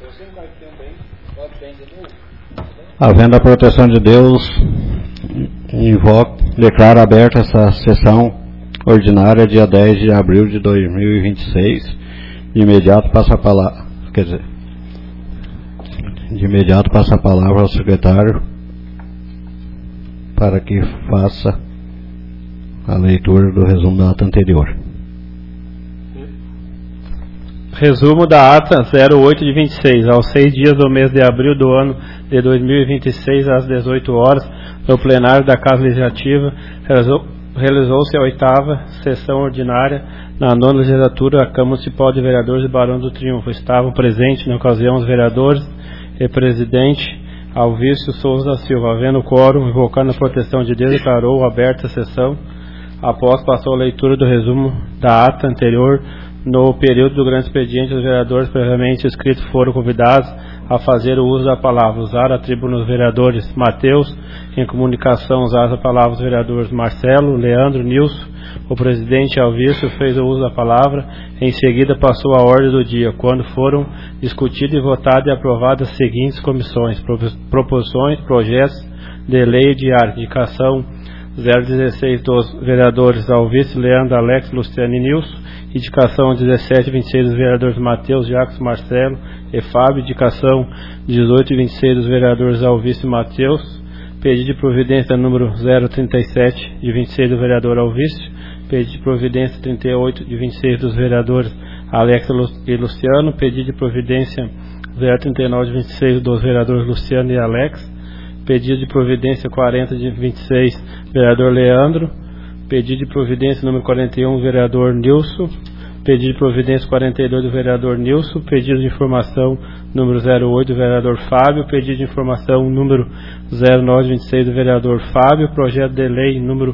Havendo a proteção de Deus, declaro aberta essa sessão ordinária, dia 10 de abril de 2026. De imediato passa a palavra, ao secretário para que faça a leitura do resumo da ata anterior. Resumo da ata 08 de 26. Aos 6 dias do mês de abril do ano de 2026, às 18 horas, no plenário da Casa Legislativa, realizou-se a 8ª sessão ordinária na 9ª legislatura da Câmara Municipal de Vereadores de Barão do Triunfo. Estavam presentes na ocasião os vereadores e presidente Alvício Souza da Silva. Havendo quórum, invocando a proteção de Deus, declarou aberta a sessão. Após passou a leitura do resumo da ata anterior. No período do grande expediente, os vereadores previamente inscritos foram convidados a fazer o uso da palavra. Usaram a tribuna os vereadores Mateus, em comunicação usaram a palavra os vereadores Marcelo, Leandro, Nilson. O presidente Alvício fez o uso da palavra. Em seguida passou a ordem do dia, quando foram discutidas e votadas e aprovadas as seguintes comissões: proposições, projetos de lei diária, indicação 016 dos vereadores Alvício, Leandro, Alex, Luciano e Nilson. Indicação 17 e 26 dos vereadores Mateus, Jacques, Marcelo e Fábio. Indicação 18 e 26 dos vereadores Alvício e Mateus. Pedido de providência número 037 de 26 do vereador Alvício. Pedido de providência 38 de 26 dos vereadores Alex e Luciano. Pedido de providência 039 de 26 dos vereadores Luciano e Alex. Pedido de providência 40 de 26 vereador Leandro. Pedido de providência número 41 do vereador Nilson. Pedido de providência 42 do vereador Nilson. Pedido de informação número 08 do vereador Fábio. Pedido de informação número 0926 do vereador Fábio. Projeto de lei número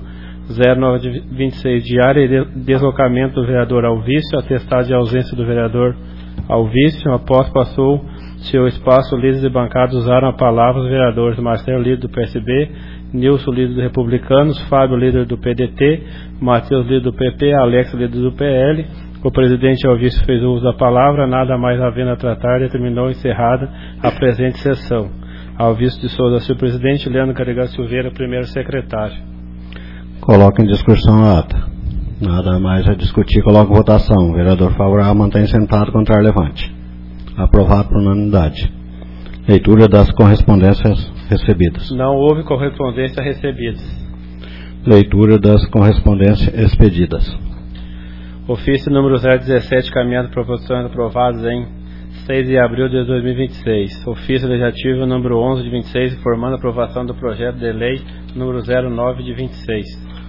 0926 de área e deslocamento do vereador Alvício. Atestado de ausência do vereador Alvício. Após passou seu espaço, líderes de bancada usaram a palavra os vereadores Marcelo, líder do PSB, Nilson, líder dos Republicanos, Fábio, líder do PDT, Matheus, líder do PP, Alex, líder do PL. O presidente Alvício fez o uso da palavra. Nada mais havendo a tratar, determinou encerrada a presente sessão. Alvício de Souza Silva, presidente. Leandro Carregal Silveira, primeiro secretário. Coloca em discussão a ata. Nada mais a discutir, coloca em votação. Vereador favorável, mantém sentado, contrário, levante. Aprovado por unanimidade. Leitura das correspondências recebidas. Não houve correspondência recebidas. Leitura das correspondências expedidas. Ofício número 017, caminhado para proposições aprovadas em 6 de abril de 2026. Ofício legislativo número 11 de 26, informando a aprovação do projeto de lei número 09 de 26.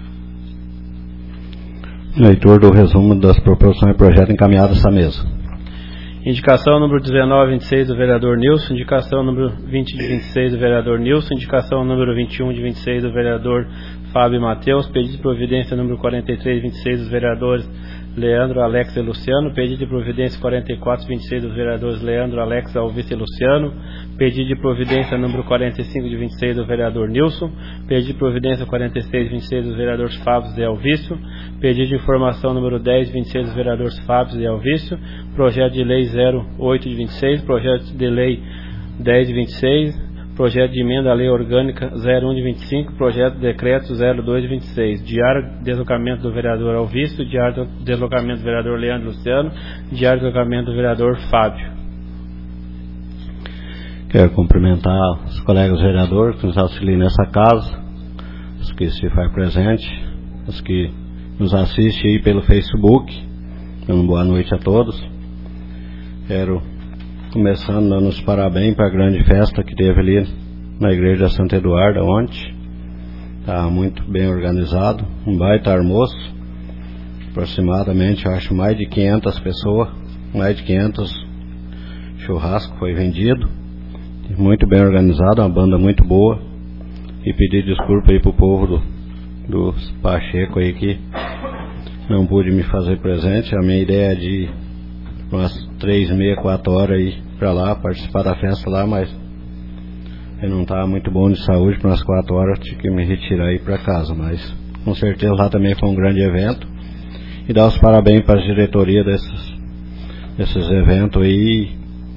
Leitura do resumo das proposições de projeto encaminhadas à mesa. Indicação número 19 de 26 do vereador Nilson. Indicação número 20 de 26 do vereador Nilson. Indicação número 21 de 26 do vereador Fábio Mateus. Pedido de providência número 43 de 26 dos vereadores Leandro, Alex e Luciano. Pedido de providência 44 de 26 dos vereadores Leandro, Alex, Alvício e Luciano. Pedido de providência número 45 de 26 do vereador Nilson. Pedido de providência 46 de 26 dos vereadores Fábio e Alvício. Pedido de informação número 10 de 26 dos vereadores Fábio e Alvício. Projeto de lei 08 de 26. Projeto de lei 10 de 26. Projeto de emenda à lei orgânica 01 de 25, projeto de decreto 02 de 26, diário de deslocamento do vereador Alvício, diário de deslocamento do vereador Leandro Luciano, diário de deslocamento do vereador Fábio. Quero cumprimentar os colegas vereadores que nos auxiliam nessa casa, os que se fazem presente, os que nos assistem aí pelo Facebook. Uma boa noite a todos. Quero começando dando os parabéns para a grande festa que teve ali na igreja de Santo Eduardo ontem. Está muito bem organizado, um baita almoço, aproximadamente acho mais de 500 pessoas, mais de 500 churrasco foi vendido, muito bem organizado, uma banda muito boa. E pedir desculpa aí pro povo do Pacheco aí que não pude me fazer presente. A minha ideia é de umas 3h30, 4 horas aí para lá, participar da festa lá, mas eu não estava muito bom de saúde, para umas 4 horas tive que me retirar aí para casa, mas com certeza lá também foi um grande evento. E dar os parabéns para a diretoria desses eventos aí,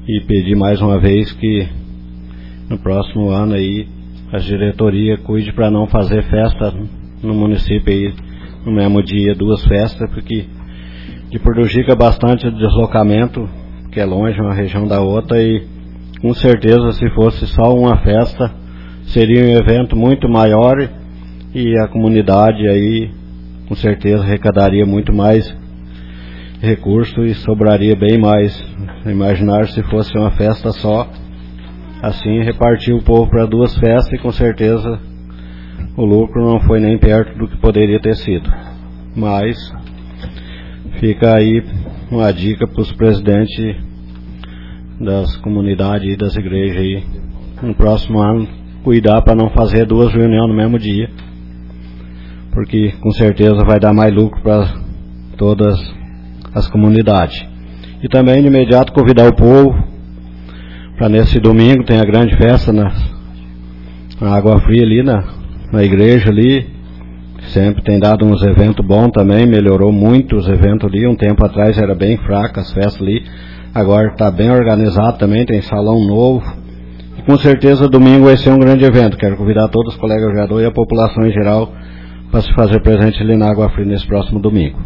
e pedir mais uma vez que no próximo ano aí a diretoria cuide para não fazer festa no município aí no mesmo dia, 2 festas, porque prejudica bastante o deslocamento, que é longe uma região da outra, e com certeza se fosse só uma festa seria um evento muito maior e a comunidade aí com certeza arrecadaria muito mais recurso e sobraria bem mais. Imaginar se fosse uma festa só, assim repartir o povo para 2 festas e com certeza o lucro não foi nem perto do que poderia ter sido. Mas fica aí uma dica para os presidentes das comunidades e das igrejas aí, no próximo ano, cuidar para não fazer 2 reuniões no mesmo dia, porque com certeza vai dar mais lucro para todas as comunidades. E também de imediato convidar o povo para nesse domingo tem a grande festa na Água Fria ali na igreja ali. Sempre tem dado uns eventos bons também, melhorou muito os eventos ali. Um tempo atrás era bem fraca as festas ali, agora está bem organizado também, tem salão novo. E com certeza domingo vai ser um grande evento. Quero convidar todos os colegas vereadores e a população em geral para se fazer presente ali na Água Fria nesse próximo domingo.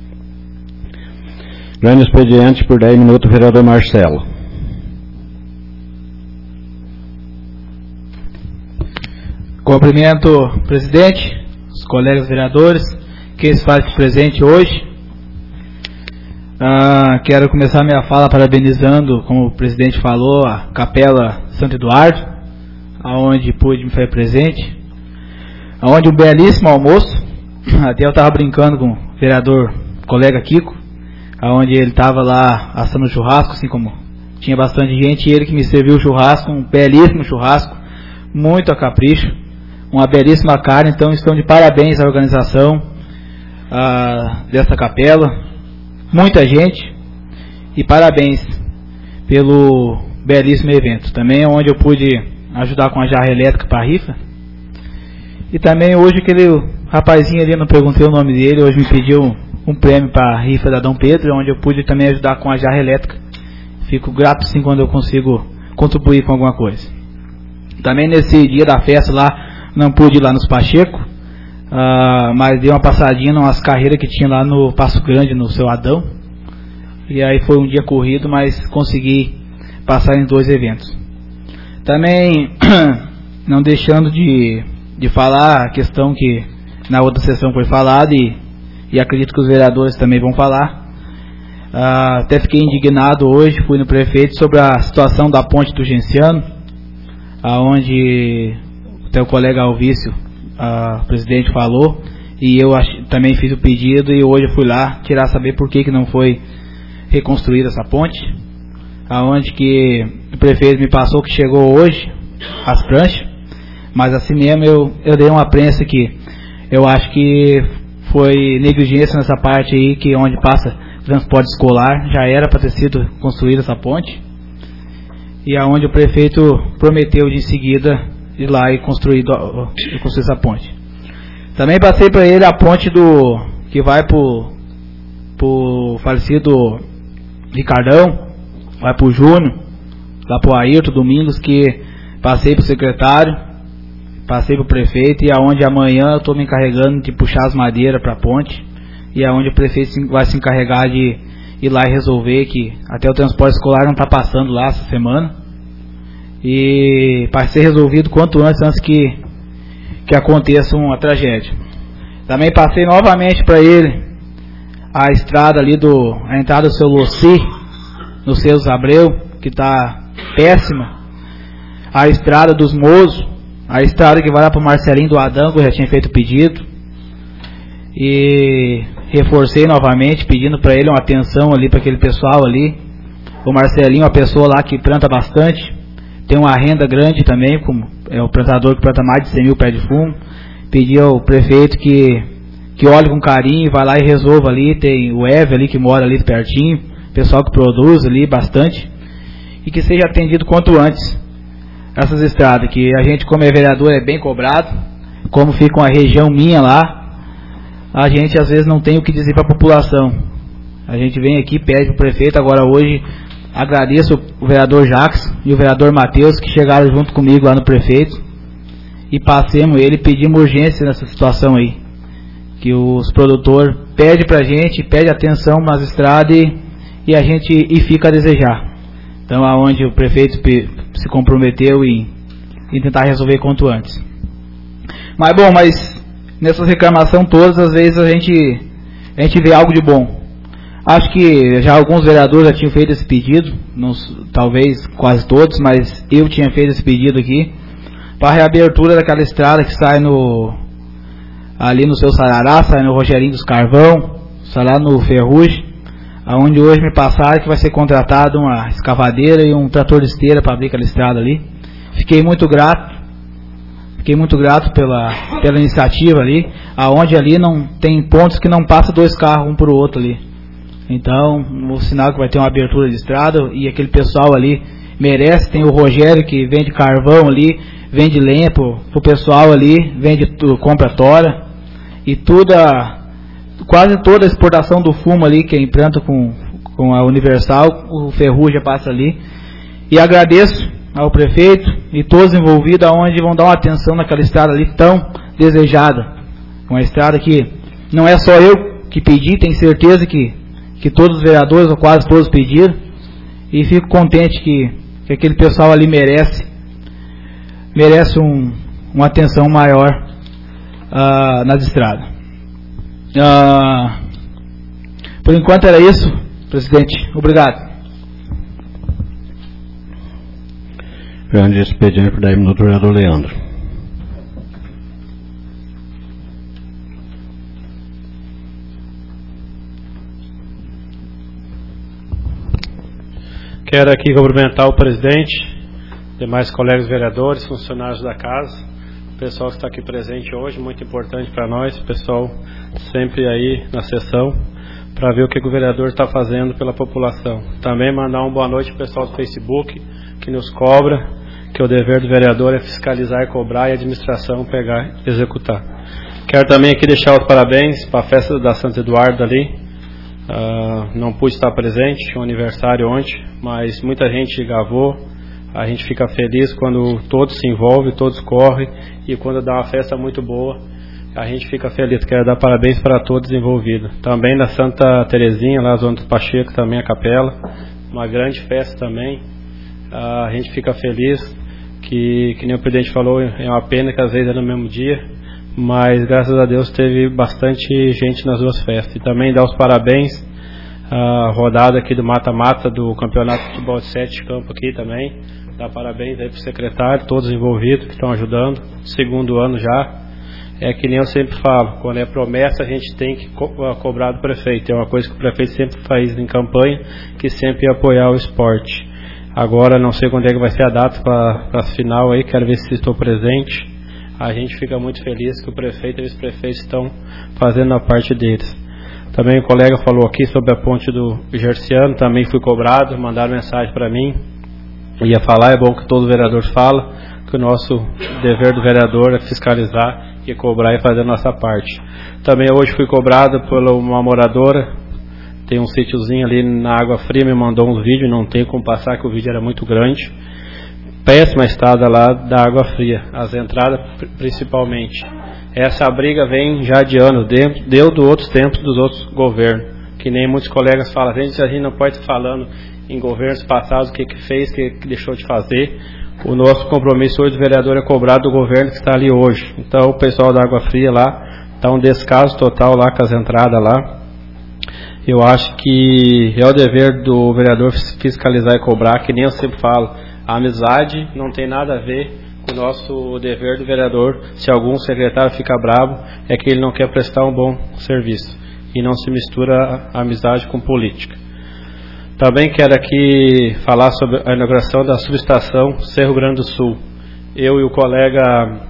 Grande expediente por 10 minutos, vereador Marcelo. Cumprimento o presidente, os colegas vereadores, quem se faz presente hoje. Quero começar minha fala parabenizando, como o presidente falou, a Capela Santo Eduardo, aonde pude me fazer presente, aonde um belíssimo almoço. Até eu estava brincando com o vereador colega Kiko, aonde ele estava lá assando churrasco, assim como tinha bastante gente, e ele que me serviu o churrasco, um belíssimo churrasco, muito a capricho, uma belíssima carne. Então estão de parabéns à organização dessa capela, muita gente, e parabéns pelo belíssimo evento. Também onde eu pude ajudar com a jarra elétrica para a rifa, e também hoje aquele rapazinho ali, não perguntei o nome dele, hoje me pediu um prêmio para a rifa da Dom Pedro, onde eu pude também ajudar com a jarra elétrica. Fico grato sim quando eu consigo contribuir com alguma coisa. Também nesse dia da festa lá, não pude ir lá nos Pacheco, mas dei uma passadinha nas carreiras que tinha lá no Passo Grande, no Seu Adão. E aí foi um dia corrido, mas consegui passar em 2 eventos. Também, não deixando de falar a questão que na outra sessão foi falada, e acredito que os vereadores também vão falar. Até fiquei indignado hoje, fui no prefeito sobre a situação da ponte do Genciano, aonde até o colega Alvício, o presidente, falou, e eu também fiz o pedido, e hoje eu fui lá tirar saber por que não foi reconstruída essa ponte, aonde que o prefeito me passou que chegou hoje as pranchas, mas assim mesmo eu dei uma prensa que eu acho que foi negligência nessa parte aí, que onde passa transporte escolar, já era para ter sido construída essa ponte, e aonde o prefeito prometeu de em seguida ir lá e construir essa ponte. Também passei para ele a ponte que vai pro falecido Ricardão, vai pro Júnior, lá pro Ayrton Domingos, que passei pro secretário, passei pro prefeito, e aonde amanhã eu estou me encarregando de puxar as madeiras para a ponte, e aonde o prefeito vai se encarregar de ir lá e resolver, que até o transporte escolar não está passando lá essa semana, e para ser resolvido quanto antes que aconteça uma tragédia. Também passei novamente para ele a estrada ali a entrada do seu Loci, no Seus Abreu, que está péssima, a estrada dos Mozo, a estrada que vai lá para o Marcelinho do Adão, que eu já tinha feito pedido, e reforcei novamente pedindo para ele uma atenção ali para aquele pessoal ali. O Marcelinho é uma pessoa lá que planta bastante, tem uma renda grande também, como é o plantador que planta mais de 100 mil pés de fumo. Pedi ao prefeito que olhe com carinho, vai lá e resolva ali. Tem o Eve ali que mora ali pertinho, pessoal que produz ali bastante, e que seja atendido quanto antes essas estradas, que a gente, como é vereador, é bem cobrado. Como fica uma região minha lá, a gente às vezes não tem o que dizer para a população. A gente vem aqui, pede para o prefeito. Agora hoje agradeço o vereador Jacques e o vereador Matheus, que chegaram junto comigo lá no prefeito, e passemos ele, pedimos urgência nessa situação aí, que os produtores pedem pra gente, pede atenção nas estradas e fica a desejar. Então, aonde o prefeito se comprometeu em tentar resolver quanto antes. Mas nessas reclamações todas, às vezes a gente vê algo de bom. Acho que já alguns vereadores já tinham feito esse pedido, talvez quase todos, mas eu tinha feito esse pedido aqui, para a reabertura daquela estrada que sai ali no seu Sarará, sai no Rogerinho dos Carvão, sai lá no Ferrugem, aonde hoje me passaram que vai ser contratado uma escavadeira e um trator de esteira para abrir aquela estrada ali. Fiquei muito grato pela iniciativa ali, aonde ali não tem pontos que não passa 2 carros um para o outro ali. Então, o sinal que vai ter uma abertura de estrada, e aquele pessoal ali merece. Tem o Rogério que vende carvão ali, vende lenha pro pessoal ali, compra tora, e quase toda a exportação do fumo ali que é implanta com a Universal, o Ferrugem passa ali. E agradeço ao prefeito e todos envolvidos, aonde vão dar uma atenção naquela estrada ali tão desejada. Uma estrada que não é só eu que pedi, tenho certeza que todos os vereadores, ou quase todos, pediram, e fico contente que aquele pessoal ali merece uma atenção maior nas estradas. Por enquanto era isso, presidente. Obrigado. Grande expediente por 10 minutos, vereador Leandro. Quero aqui cumprimentar o presidente, demais colegas vereadores, funcionários da casa, o pessoal que está aqui presente hoje, muito importante para nós, o pessoal sempre aí na sessão, para ver o que o vereador está fazendo pela população. Também mandar uma boa noite para o pessoal do Facebook, que nos cobra, que o dever do vereador é fiscalizar e cobrar, e a administração pegar e executar. Quero também aqui deixar os parabéns para a festa da Santo Eduardo ali. Não pude estar presente, um aniversário ontem, mas muita gente gravou. A gente fica feliz quando todos se envolvem, todos correm, e quando dá uma festa muito boa, a gente fica feliz. Quero dar parabéns para todos envolvidos. Também na Santa Terezinha, lá na Zona do Pacheco, também a capela, uma grande festa também. A gente fica feliz, que nem o presidente falou, é uma pena que às vezes é no mesmo dia, mas graças a Deus teve bastante gente nas duas festas. E também dar os parabéns à rodada aqui do mata-mata do Campeonato de Futebol de 7 campo aqui também. Dar parabéns aí para o secretário, todos envolvidos que estão ajudando, segundo ano já. É que nem eu sempre falo, quando é promessa a gente tem que cobrar do prefeito. É uma coisa que o prefeito sempre faz em campanha, que sempre é apoiar o esporte. Agora não sei quando é que vai ser a data para a final aí, quero ver se estou presente. A gente fica muito feliz que o prefeito e o vice-prefeito estão fazendo a parte deles. Também o colega falou aqui sobre a ponte do Gerciano, também fui cobrado, mandaram mensagem para mim. Ia falar, é bom que todo vereador fala, que o nosso dever do vereador é fiscalizar e cobrar e fazer a nossa parte. Também hoje fui cobrado por uma moradora, tem um sítiozinho ali na Água Fria, me mandou uns vídeos, não tem como passar, que o vídeo era muito grande. Péssima estrada lá da Água Fria, as entradas principalmente. Essa briga vem já de anos, deu do outros tempos dos outros governos, que nem muitos colegas falam, a gente não pode estar falando em governos passados o que fez, o que deixou de fazer. O nosso compromisso hoje do vereador é cobrar do governo que está ali hoje. Então o pessoal da Água Fria lá está um descaso total lá com as entradas lá. Eu acho que é o dever do vereador fiscalizar e cobrar, que nem eu sempre falo. A amizade não tem nada a ver com o nosso dever do vereador. Se algum secretário fica bravo, é que ele não quer prestar um bom serviço. E não se mistura a amizade com política. Também quero aqui falar sobre a inauguração da subestação Cerro Grande do Sul. Eu e o colega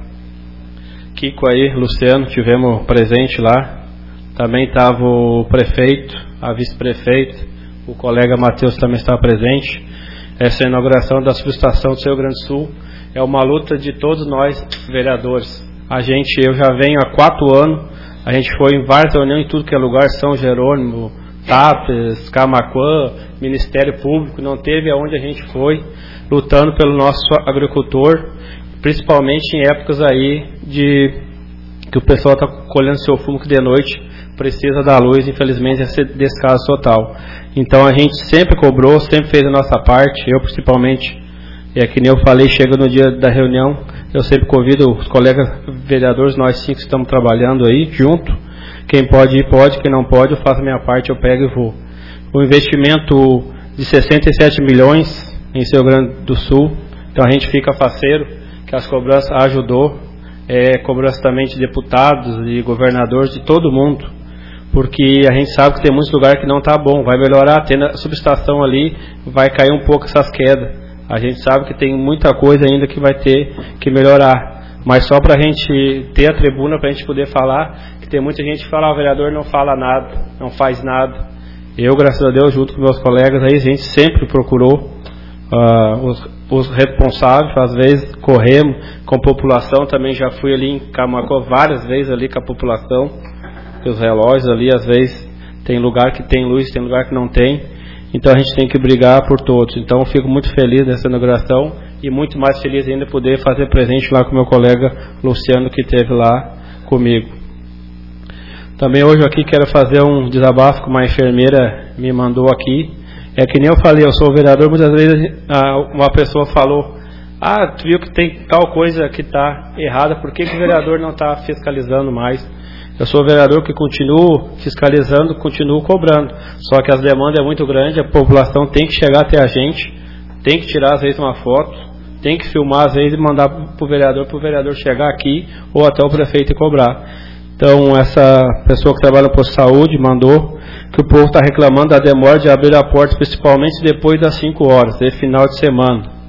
Kiko aí, Luciano, tivemos presente lá. Também estava o prefeito, a vice-prefeita, o colega Matheus também estava presente. Essa inauguração da subestação do Cerro Grande do Sul é uma luta de todos nós, vereadores. Eu já venho há 4 anos, a gente foi em várias reuniões em tudo que é lugar, São Jerônimo, TAPES, Camaquã, Ministério Público, não teve aonde a gente foi lutando pelo nosso agricultor, principalmente em épocas aí de que o pessoal está colhendo seu fumo que de noite precisa da luz, infelizmente esse descaso total. Então a gente sempre cobrou, sempre fez a nossa parte, eu principalmente, que nem eu falei, chega no dia da reunião, eu sempre convido os colegas vereadores, nós 5 estamos trabalhando aí junto, quem pode ir pode, quem não pode eu faço a minha parte, eu pego e vou. O investimento de 67 milhões em Rio Grande do Sul, então a gente fica faceiro, que as cobranças ajudou, cobrança também de deputados e governadores, de todo mundo, porque a gente sabe que tem muitos lugares que não está bom, vai melhorar, tendo a subestação ali, vai cair um pouco essas quedas, a gente sabe que tem muita coisa ainda que vai ter que melhorar, mas só para a gente ter a tribuna, para a gente poder falar, que tem muita gente que fala, o vereador não fala nada, não faz nada. Eu, graças a Deus, junto com meus colegas, aí a gente sempre procurou os responsáveis, às vezes corremos com a população, também já fui ali em Camaquã várias vezes ali com a população, os relógios ali, às vezes tem lugar que tem luz, tem lugar que não tem, então a gente tem que brigar por todos. Então eu fico muito feliz dessa inauguração e muito mais feliz ainda poder fazer presente lá com meu colega Luciano, que esteve lá comigo. Também hoje aqui quero fazer um desabafo que uma enfermeira me mandou aqui. É que nem eu falei, eu sou vereador, muitas vezes uma pessoa falou, tu viu que tem tal coisa que está errada, por que o vereador não está fiscalizando mais? Eu sou vereador que continuo fiscalizando, continuo cobrando, só que as demandas é muito grande, a população tem que chegar até a gente, tem que tirar às vezes uma foto, tem que filmar às vezes e mandar para o vereador chegar aqui ou até o prefeito e cobrar. Então essa pessoa que trabalha no posto de saúde mandou que o povo está reclamando da demora de abrir a porta, principalmente depois das 5 horas, de final de semana.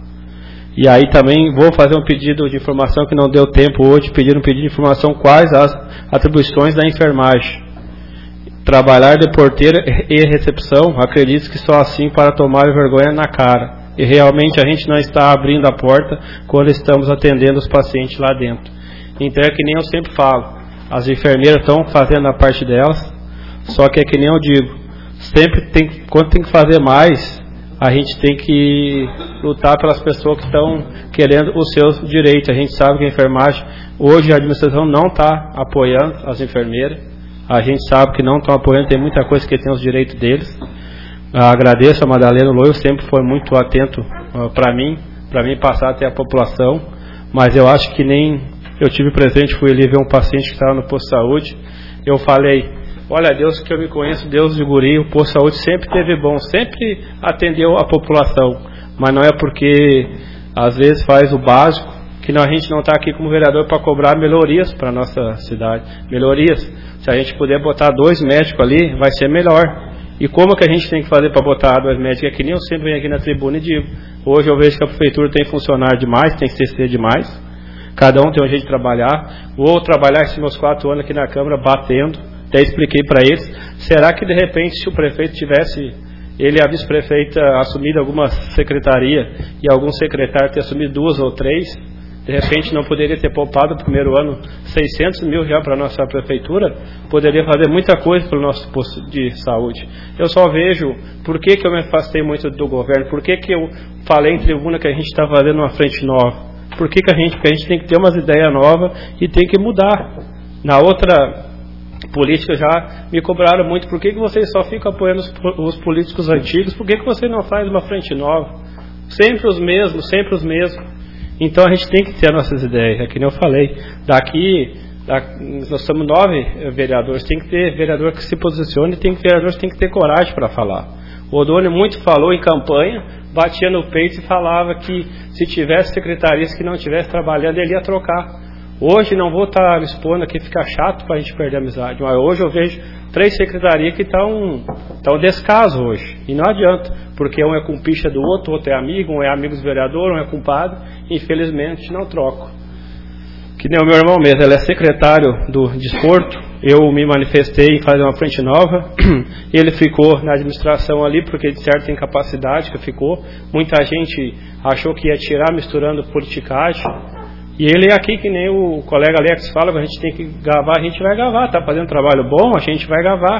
E aí também vou fazer um pedido de informação que não deu tempo hoje, pedir um pedido de informação quais as atribuições da enfermagem. Trabalhar de porteira e recepção, acredito que só assim para tomar vergonha na cara. E realmente a gente não está abrindo a porta quando estamos atendendo os pacientes lá dentro. Então é que nem eu sempre falo, as enfermeiras estão fazendo a parte delas, só que é que nem eu digo, sempre quando tem que fazer mais, a gente tem que lutar pelas pessoas que estão querendo os seus direitos. A gente sabe que a enfermagem, hoje a administração não está apoiando as enfermeiras, a gente sabe que não estão apoiando, tem muita coisa que tem os direitos deles. Agradeço a Madalena Loio, sempre foi muito atento para mim passar até a população, mas eu acho que nem eu tive presente, fui ali ver um paciente que estava no posto de saúde, eu falei, olha, Deus que eu me conheço, Deus de guri, o posto de saúde sempre teve bom, sempre atendeu a população, mas não é porque às vezes faz o básico, que a gente não está aqui como vereador para cobrar melhorias para a nossa cidade, melhorias, se a gente puder botar 2 médicos ali, vai ser melhor. E como que a gente tem que fazer para botar 2 médicos? É que nem eu sempre venho aqui na tribuna e digo, hoje eu vejo que a prefeitura tem funcionário demais, tem CC demais, cada um tem um jeito de trabalhar, vou trabalhar esses meus 4 anos aqui na Câmara batendo, até expliquei para eles, será que de repente se o prefeito tivesse, ele e a vice-prefeita assumido alguma secretaria e algum secretário ter assumido 2 ou 3, de repente não poderia ter poupado no primeiro ano 600 mil já para a nossa prefeitura, poderia fazer muita coisa para o nosso posto de saúde. Eu só vejo por que eu me afastei muito do governo, por que eu falei em tribuna que a gente está fazendo uma frente nova, porque a gente tem que ter umas ideias novas e tem que mudar. Na outra política já me cobraram muito, por que vocês só ficam apoiando os políticos antigos, por que você não faz uma frente nova? Sempre os mesmos. Então a gente tem que ter as nossas ideias, é que nem eu falei, nós somos 9 vereadores, tem que ter vereador que se posicione, vereadores que tem que ter coragem para falar. O Odônio muito falou em campanha, batia no peito e falava que se tivesse secretarias que não estivesse trabalhando, ele ia trocar. Hoje não vou estar me expondo aqui, fica chato para a gente perder a amizade, mas hoje eu vejo 3 secretarias que estão descaso hoje, e não adianta, porque um é com picha do outro é amigo, um é amigo do vereador, um é compadre, infelizmente não troco. Que nem o meu irmão mesmo, ele é secretário do desporto, eu me manifestei em fazer uma frente nova, ele ficou na administração ali, porque de certo tem capacidade que ficou, muita gente achou que ia tirar misturando politicagem, e ele é aqui, que nem o colega Alex fala, a gente tem que gravar, a gente vai gravar, está fazendo trabalho bom, a gente vai gravar,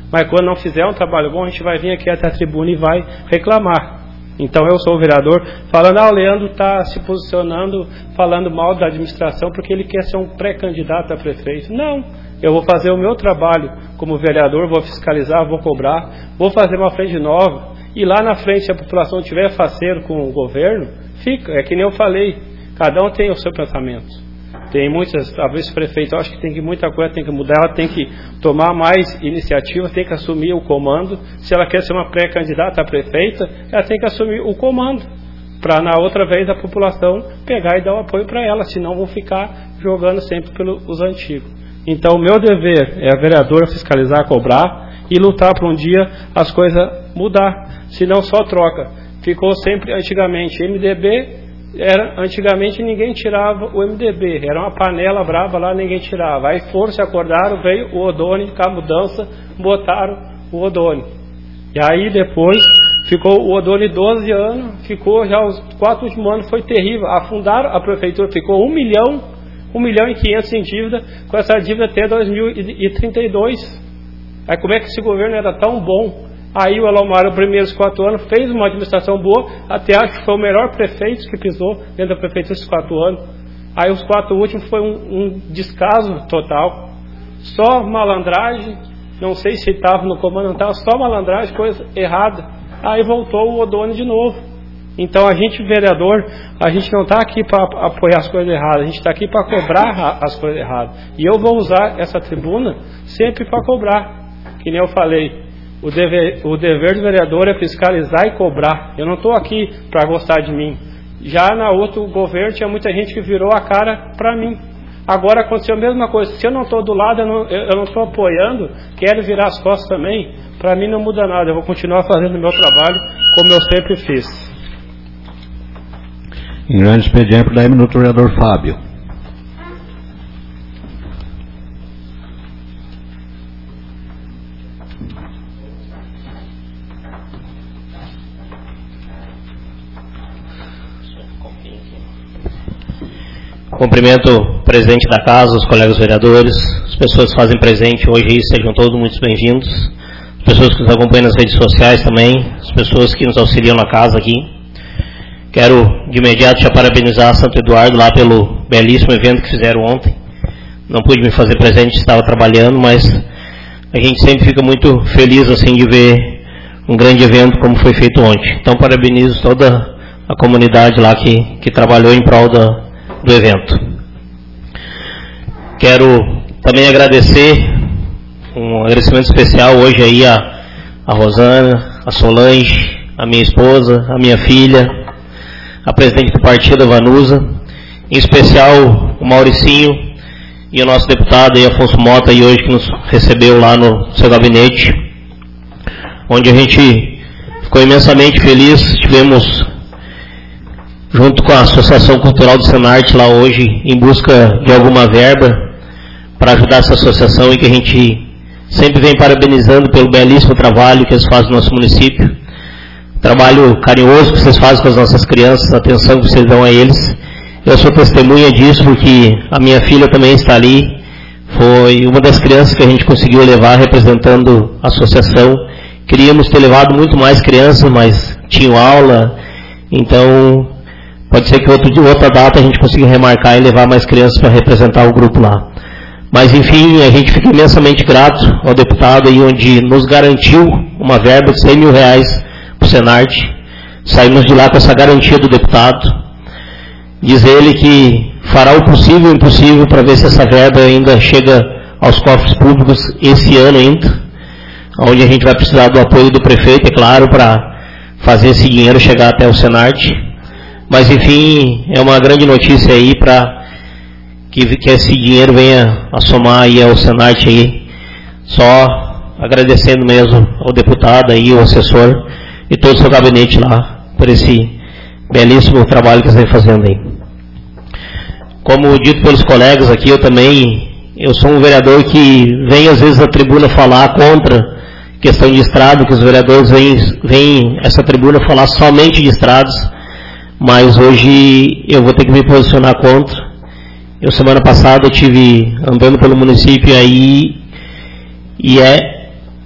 mas quando não fizer um trabalho bom, a gente vai vir aqui até a tribuna e vai reclamar. Então eu sou o vereador falando, o Leandro está se posicionando, falando mal da administração porque ele quer ser um pré-candidato a prefeito. Não, eu vou fazer o meu trabalho como vereador, vou fiscalizar, vou cobrar, vou fazer uma frente nova, e lá na frente, se a população tiver faceiro com o governo, fica, é que nem eu falei, cada um tem o seu pensamento. Tem muitas, a vice-prefeita, eu acho que tem que muita coisa tem que mudar, ela tem que tomar mais iniciativa, tem que assumir o comando. Se ela quer ser uma pré-candidata a prefeita, ela tem que assumir o comando, para na outra vez a população pegar e dar o apoio para ela, senão vão ficar jogando sempre pelos antigos. Então o meu dever é a vereadora fiscalizar, cobrar e lutar para um dia as coisas mudar, senão só troca. Ficou sempre antigamente MDB. Antigamente ninguém tirava o MDB, era uma panela brava lá, ninguém tirava. Aí foram, se acordaram, veio o Odoni, com a mudança, botaram o Odoni. E aí depois ficou o Odoni 12 anos, ficou já os 4 últimos anos, foi terrível. Afundaram a prefeitura, ficou 1 milhão e 500 em dívida, com essa dívida até 2032. Aí como é que esse governo era tão bom? Aí o Elomar, os primeiros 4 anos, fez uma administração boa, até acho que foi o melhor prefeito que pisou dentro da prefeitura esses 4 anos. Aí os 4 últimos foi um descaso total, só malandragem, não sei se estava no comando, não estava, só malandragem, coisa errada. Aí voltou o Odoni de novo. Então a gente, vereador, a gente não está aqui para apoiar as coisas erradas, a gente está aqui para cobrar as coisas erradas. E eu vou usar essa tribuna sempre para cobrar, que nem eu falei. O dever do vereador é fiscalizar e cobrar. Eu não estou aqui para gostar de mim. Já na outro governo tinha muita gente que virou a cara para mim. Agora aconteceu a mesma coisa. Se eu não estou do lado, eu não estou apoiando, quero virar as costas também, para mim não muda nada. Eu vou continuar fazendo o meu trabalho como eu sempre fiz. Em grande expediente, 10 minutos, o vereador Fábio. Cumprimento o presidente da casa, os colegas vereadores, as pessoas que fazem presente hoje aí, sejam todos muito bem-vindos. As pessoas que nos acompanham nas redes sociais também, as pessoas que nos auxiliam na casa aqui. Quero de imediato já parabenizar a Santo Eduardo lá pelo belíssimo evento que fizeram ontem. Não pude me fazer presente, estava trabalhando, mas a gente sempre fica muito feliz assim de ver um grande evento como foi feito ontem. Então parabenizo toda a comunidade lá que trabalhou em prol do evento. Quero também agradecer, um agradecimento especial hoje aí a Rosana, a Solange, a minha esposa, a minha filha, a presidente do partido, a Vanusa, em especial o Mauricinho e o nosso deputado aí, Afonso Mota, aí hoje que nos recebeu lá no seu gabinete, onde a gente ficou imensamente feliz. Tivemos junto com a Associação Cultural do Senarte lá hoje, em busca de alguma verba para ajudar essa associação, e que a gente sempre vem parabenizando pelo belíssimo trabalho que eles fazem no nosso município. Trabalho carinhoso que vocês fazem com as nossas crianças, a atenção que vocês dão a eles. Eu sou testemunha disso porque a minha filha também está ali. Foi uma das crianças que a gente conseguiu levar representando a associação. Queríamos ter levado muito mais crianças, mas tinham aula, então pode ser que outra data a gente consiga remarcar e levar mais crianças para representar o grupo lá. Mas, enfim, a gente fica imensamente grato ao deputado aí, onde nos garantiu uma verba de 100 mil reais para o Senarte. Saímos de lá com essa garantia do deputado. Diz ele que fará o possível e o impossível para ver se essa verba ainda chega aos cofres públicos esse ano ainda, onde a gente vai precisar do apoio do prefeito, é claro, para fazer esse dinheiro chegar até o Senarte. Mas, enfim, é uma grande notícia aí para que esse dinheiro venha a somar aí ao Senarte aí. Só agradecendo mesmo ao deputado aí, ao assessor e todo o seu gabinete lá, por esse belíssimo trabalho que vocês estão fazendo aí. Como dito pelos colegas aqui, eu sou um vereador que vem às vezes à tribuna falar contra questão de estrada, que os vereadores vêm essa tribuna falar somente de estradas, mas hoje eu vou ter que me posicionar contra. Eu semana passada estive andando pelo município aí, e é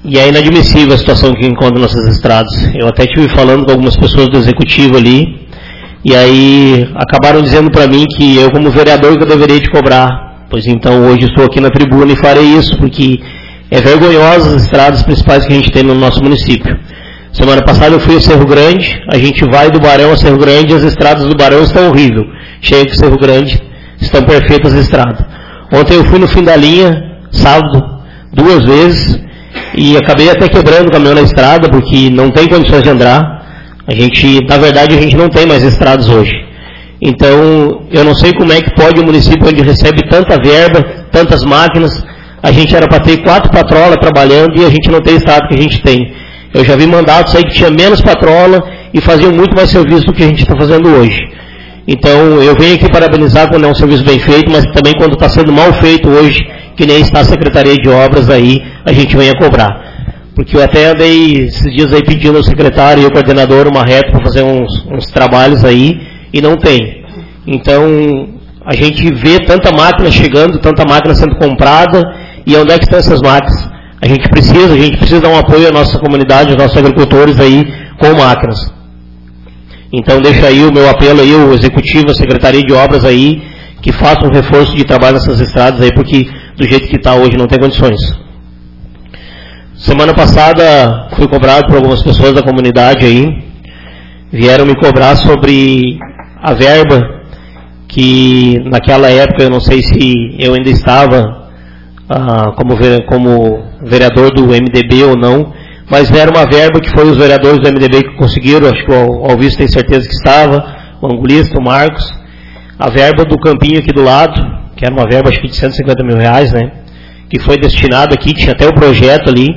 E é inadmissível a situação que encontra nossas estradas. Eu até estive falando com algumas pessoas do executivo ali, e aí acabaram dizendo para mim que eu, como vereador, que eu deveria te cobrar. Pois então hoje estou aqui na tribuna e farei isso, porque é vergonhosa as estradas principais que a gente tem no nosso município. Semana passada eu fui a Cerro Grande, a gente vai do Barão a Cerro Grande e as estradas do Barão estão horríveis. Chega de Cerro Grande, estão perfeitas as estradas. Ontem eu fui no fim da linha, sábado, 2 vezes, e acabei até quebrando o caminhão na estrada, porque não tem condições de andar. Na verdade, a gente não tem mais estradas hoje. Então, eu não sei como é que pode um município onde recebe tanta verba, tantas máquinas, a gente era para ter 4 patrolas trabalhando e a gente não tem estrada que a gente tem. Eu já vi mandatos aí que tinha menos patrola e faziam muito mais serviço do que a gente está fazendo hoje. Então, eu venho aqui parabenizar quando é um serviço bem feito, mas também quando está sendo mal feito hoje, que nem está a Secretaria de Obras aí, a gente vem a cobrar. Porque eu até andei esses dias aí pedindo ao secretário e ao coordenador uma reta para fazer uns trabalhos aí, e não tem. Então, a gente vê tanta máquina chegando, tanta máquina sendo comprada, e onde é que estão essas máquinas? A gente precisa dar um apoio à nossa comunidade, aos nossos agricultores aí, com máquinas. Então, deixa aí o meu apelo aí, o executivo, a Secretaria de Obras aí, que faça um reforço de trabalho nessas estradas aí, porque do jeito que está hoje não tem condições. Semana passada fui cobrado por algumas pessoas da comunidade aí, vieram me cobrar sobre a verba que naquela época, eu não sei se eu ainda estava como vereador do MDB ou não, mas era uma verba que foi os vereadores do MDB que conseguiram, acho que o Alvisto tem certeza que estava, o Angulista, o Marcos, a verba do campinho aqui do lado, que era uma verba acho que de 150 mil reais, né, que foi destinado aqui, tinha até o projeto ali,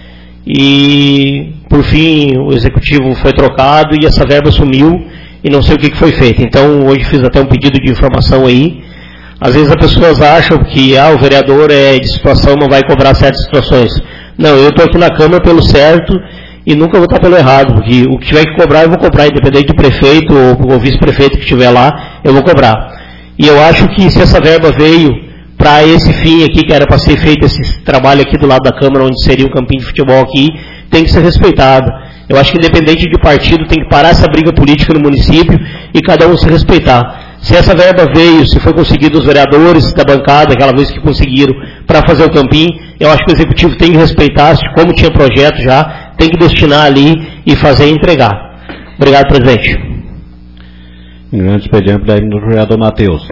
e por fim o executivo foi trocado e essa verba sumiu e não sei o que foi feito. Então hoje fiz até um pedido de informação aí. Às vezes as pessoas acham que o vereador é de situação, não vai cobrar certas situações. Não, eu estou aqui na Câmara pelo certo e nunca vou estar pelo errado, porque o que tiver que cobrar eu vou cobrar, independente do prefeito ou vice-prefeito que estiver lá, eu vou cobrar. E eu acho que se essa verba veio para esse fim aqui, que era para ser feito esse trabalho aqui do lado da Câmara, onde seria um campinho de futebol aqui, tem que ser respeitado. Eu acho que independente de partido, tem que parar essa briga política no município e cada um se respeitar. Se essa verba veio, se foi conseguido os vereadores da bancada, aquela vez que conseguiram, para fazer o campinho, eu acho que o executivo tem que respeitar, como tinha projeto já, tem que destinar ali e fazer e entregar. Obrigado, presidente. Um grande expediente da do vereador Matheus.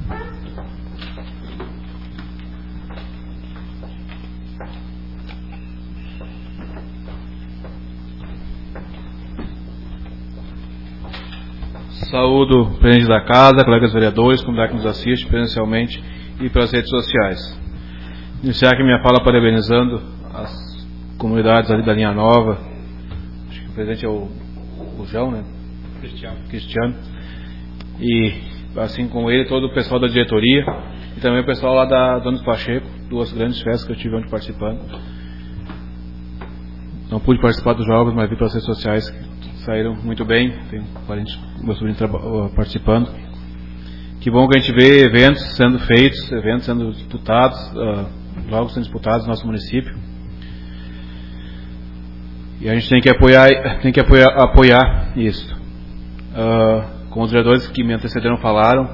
Saúdo o presidente da casa, colegas vereadores, comunidade que nos assiste presencialmente e pelas redes sociais. Iniciar aqui minha fala parabenizando as comunidades ali da Linha Nova. Acho que o presidente é o João, né? Cristiano. E assim como ele, todo o pessoal da diretoria e também o pessoal lá da Dona Pacheco, 2 grandes festas que eu tive onde participando. Não pude participar dos jogos, mas vi pelas redes sociais que saíram muito bem. Tem um parente, meu sobrinho participando. Que bom que a gente vê eventos sendo feitos, eventos sendo disputados, jogos sendo disputados no nosso município. E a gente tem que apoiar isso. Como os vereadores que me antecederam falaram,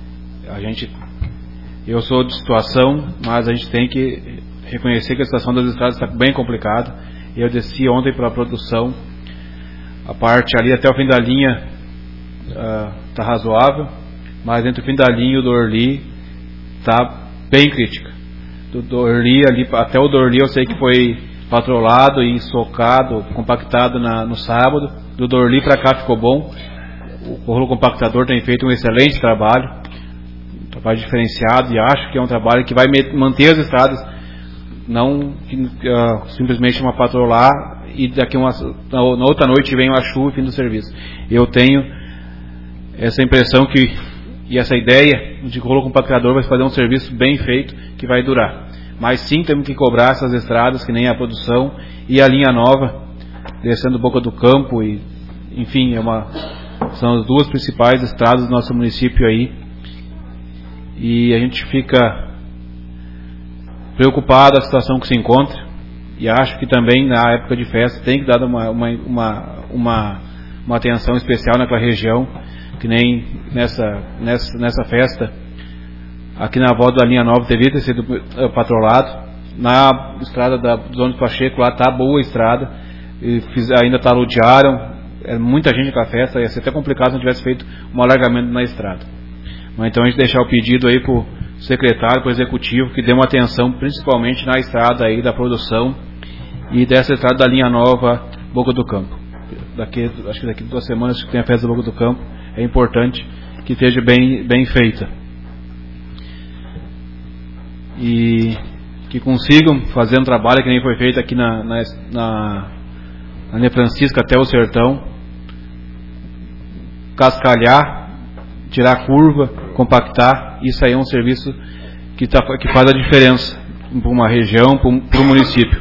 eu sou de situação, mas a gente tem que reconhecer que a situação das estradas está bem complicada. Eu desci ontem para a produção. A parte ali até o fim da linha está razoável, mas entre o fim da linha e o Dorli está bem crítica. Do Dorli ali, até o Dorli eu sei que foi patrolado e socado, compactado no sábado. Do Dorli para cá ficou bom. O rolo compactador tem feito um excelente trabalho, um trabalho diferenciado, e acho que é um trabalho que vai manter as estradas, não simplesmente uma patrolar e na outra noite vem uma chuva e fim do serviço. Eu tenho essa impressão e essa ideia de que o rolo compactador vai fazer um serviço bem feito que vai durar. Mas sim, temos que cobrar essas estradas, que nem a produção e a Linha Nova, descendo Boca do Campo, e enfim, são as 2 principais estradas do nosso município aí, e a gente fica preocupado com a situação que se encontra. E acho que também na época de festa tem que dar uma atenção especial naquela região, que nem nessa festa aqui na volta da linha 9 deveria ter sido patrolado. Na estrada do ônibus Pacheco lá tá boa a estrada, e ainda taludearam, muita gente com a festa, ia ser até complicado se não tivesse feito um alargamento na estrada. Mas então a gente deixar o pedido aí pro secretário, pro executivo, que dê uma atenção principalmente na estrada aí da produção e dessa estrada da linha nova Boca do Campo. Acho que daqui 2 semanas que tem a festa da Boca do Campo, é importante que esteja bem feita. E que consigam fazer um trabalho que nem foi feito aqui na linha Francisca até o Sertão, cascalhar, tirar a curva, compactar. Isso aí é um serviço que faz a diferença para uma região, para o município.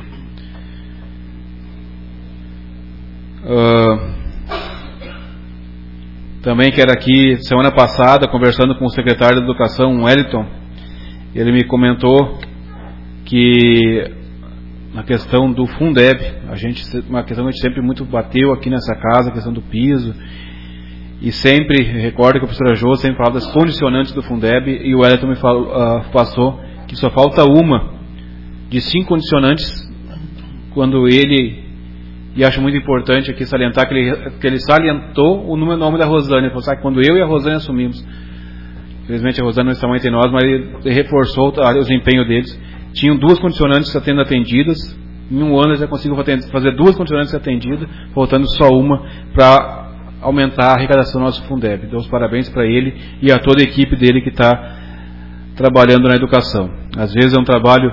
Também quero aqui, semana passada, conversando com o secretário da Educação, Wellington, ele me comentou que na questão do Fundeb, uma questão que a gente sempre muito bateu aqui nessa casa, a questão do piso, e sempre recordo que a professora Jô sempre falava das condicionantes do Fundeb, e o Wellington me passou que só falta uma de 5 condicionantes, quando ele, e acho muito importante aqui salientar que ele salientou o nome da Rosânia. Ele falou, sabe, quando eu e a Rosânia assumimos, infelizmente a Rosânia não está mais entre nós, mas ele reforçou o desempenho deles. Tinham 2 condicionantes sendo atendidas. Em um ano eles já conseguiram fazer 2 condicionantes atendidas, faltando só uma para aumentar a arrecadação do nosso Fundeb. Dou os parabéns para ele e a toda a equipe dele que está trabalhando na educação. Às vezes é um trabalho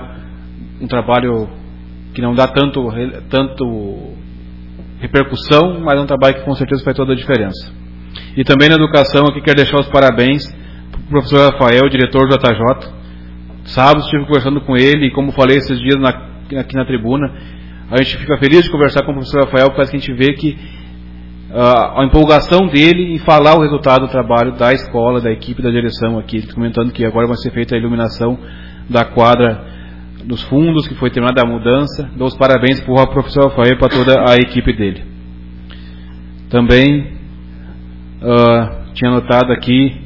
que não dá tanto repercussão, mas é um trabalho que com certeza faz toda a diferença. E também na educação aqui quero deixar os parabéns para o professor Rafael, diretor do JJ. Sábado estive conversando com ele, e como falei esses dias aqui na tribuna, a gente fica feliz de conversar com o professor Rafael, porque a gente vê que a empolgação dele em falar o resultado do trabalho da escola, da equipe, da direção aqui, comentando que agora vai ser feita a iluminação da quadra dos fundos, que foi terminada a mudança. Dou os parabéns para o professor Rafael e para toda a equipe dele. Também tinha notado aqui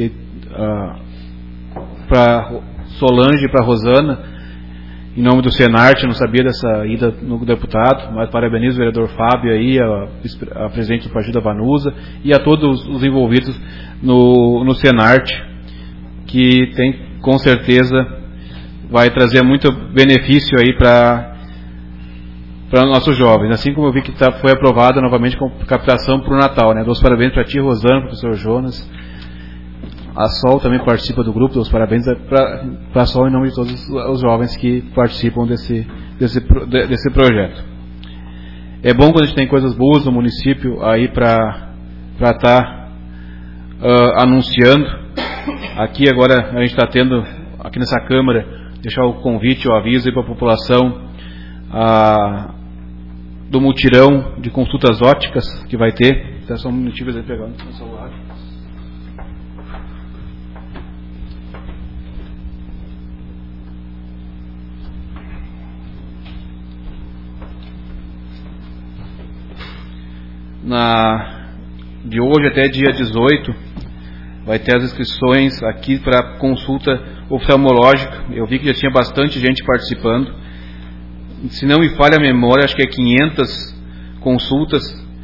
para Solange e para Rosana, em nome do Senarte, eu não sabia dessa ida no deputado, mas parabenizo o vereador Fábio aí, a presidente do partido, a Vanusa, e a todos os envolvidos no Senarte, que tem, com certeza, vai trazer muito benefício aí para nossos jovens. Assim como eu vi que foi aprovada novamente com captação para o Natal, né? Dou os parabéns para ti, Rosana, para o professor Jonas. A Sol também participa do grupo, dou os parabéns para a Sol em nome de todos os jovens que participam desse projeto. É bom quando a gente tem coisas boas no município aí para estar anunciando. Aqui agora a gente está tendo, aqui nessa Câmara, deixar o convite, o aviso para a população do mutirão de consultas ópticas que vai ter. Então, só um minutinho para pegar no celular. De hoje até dia 18 vai ter as inscrições aqui para consulta oftalmológica. Eu vi que já tinha bastante gente participando. Se não me falha a memória, acho que é 500 consultas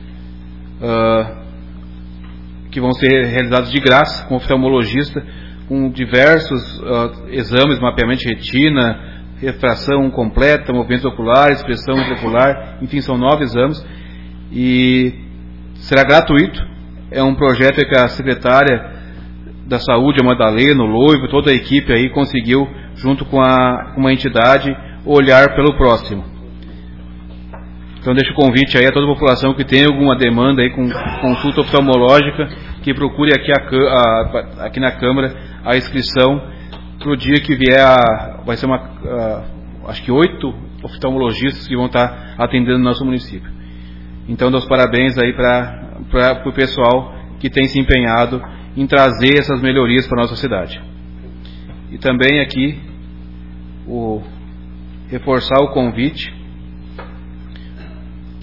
que vão ser realizadas de graça com oftalmologista, com diversos exames, mapeamento de retina, refração completa, movimento ocular, expressão ocular, enfim, são 9 exames. E será gratuito. É um projeto que a secretária da Saúde, a Madalena, o Loivo, toda a equipe aí conseguiu, junto com uma entidade, olhar pelo próximo. Então deixo o convite aí a toda a população que tem alguma demanda aí com consulta oftalmológica, que procure aqui na Câmara a inscrição para o dia que vier. Vai ser acho que 8 oftalmologistas que vão estar atendendo no nosso município. Então, dou os parabéns aí para o pessoal que tem se empenhado em trazer essas melhorias para a nossa cidade. E também aqui, reforçar o convite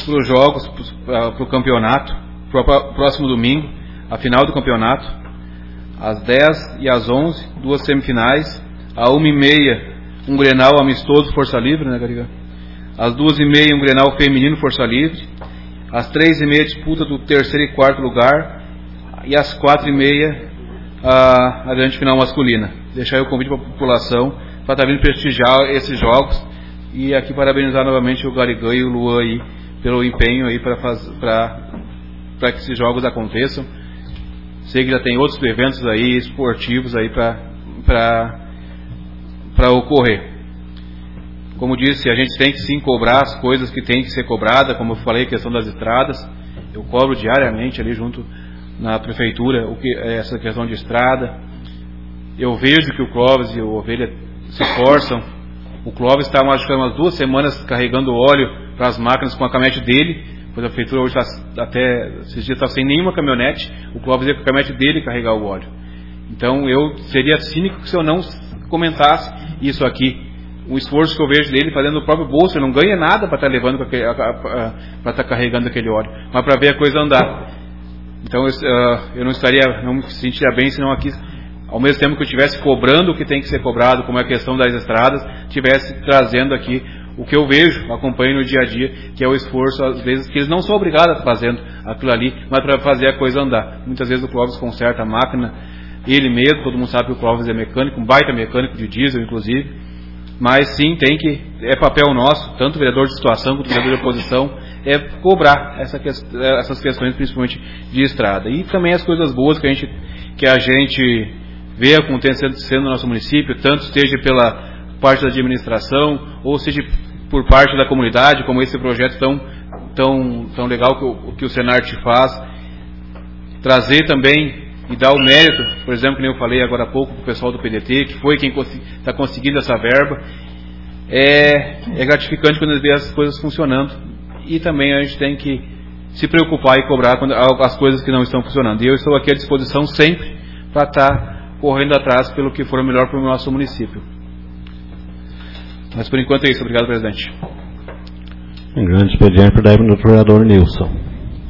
para os jogos, para o campeonato, para o próximo domingo, a final do campeonato, às 10 e às 11, 2 semifinais, às 1h30, um Grenal amistoso Força Livre, né, Gariga? Às 2h30, um Grenal feminino Força Livre, às 3h30, disputa do 3º e 4º lugar, e às 4h30, a grande final masculina. Deixar aí o convite para a população para estar vindo prestigiar esses jogos, e aqui parabenizar novamente o Garigão e o Luan aí pelo empenho aí para que esses jogos aconteçam. Sei que já tem outros eventos aí esportivos aí para ocorrer. Como disse, a gente tem que sim cobrar as coisas que tem que ser cobrada, como eu falei, a questão das estradas. Eu cobro diariamente ali junto na prefeitura essa questão de estrada. Eu vejo que o Clóvis e o Ovelha se esforçam. O Clóvis está acho que umas 2 semanas carregando óleo para as máquinas com a caminhonete dele, pois a prefeitura hoje está até esses dias está sem nenhuma caminhonete. O Clóvis ia com a caminhonete dele carregar o óleo. Então eu seria cínico se eu não comentasse isso aqui. O esforço que eu vejo dele fazendo no próprio bolso, ele não ganha nada para estar levando para estar carregando aquele óleo, mas para ver a coisa andar. Então eu não me sentiria bem se não aqui, ao mesmo tempo que eu estivesse cobrando o que tem que ser cobrado, como é a questão das estradas, estivesse trazendo aqui o que eu vejo, acompanho no dia a dia, que é o esforço, às vezes, que eles não são obrigados a estar fazendo aquilo ali, mas para fazer a coisa andar. Muitas vezes o Clóvis conserta a máquina, ele mesmo, todo mundo sabe que o Clóvis é mecânico, um baita mecânico de diesel, inclusive. Mas sim, é papel nosso, tanto o vereador de situação quanto o vereador de oposição, é cobrar essas questões, principalmente de estrada. E também as coisas boas que a gente vê acontecendo no nosso município, tanto esteja pela parte da administração, ou seja por parte da comunidade, como esse projeto tão legal que o Senarte faz. Trazer também e dar o mérito, por exemplo, que nem eu falei agora há pouco para o pessoal do PDT, que foi quem está conseguindo essa verba. É gratificante quando a gente vê as coisas funcionando, e também a gente tem que se preocupar e cobrar as coisas que não estão funcionando. E eu estou aqui à disposição sempre para estar correndo atrás pelo que for melhor para o nosso município. Mas por enquanto é isso. Obrigado, presidente. Um grande expediente para o vereador Nilson.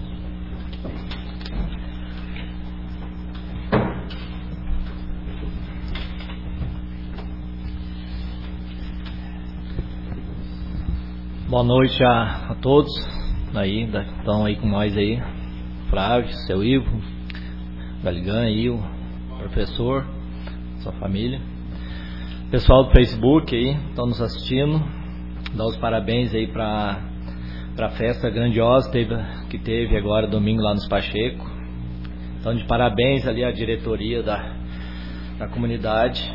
Boa noite a todos aí, estão aí com nós aí, Flávio, seu Ivo, Galigan aí, o professor, sua família, pessoal do Facebook aí, estão nos assistindo, dar os parabéns aí para a festa grandiosa que teve agora domingo lá nos Pacheco. Então de parabéns ali à diretoria da comunidade,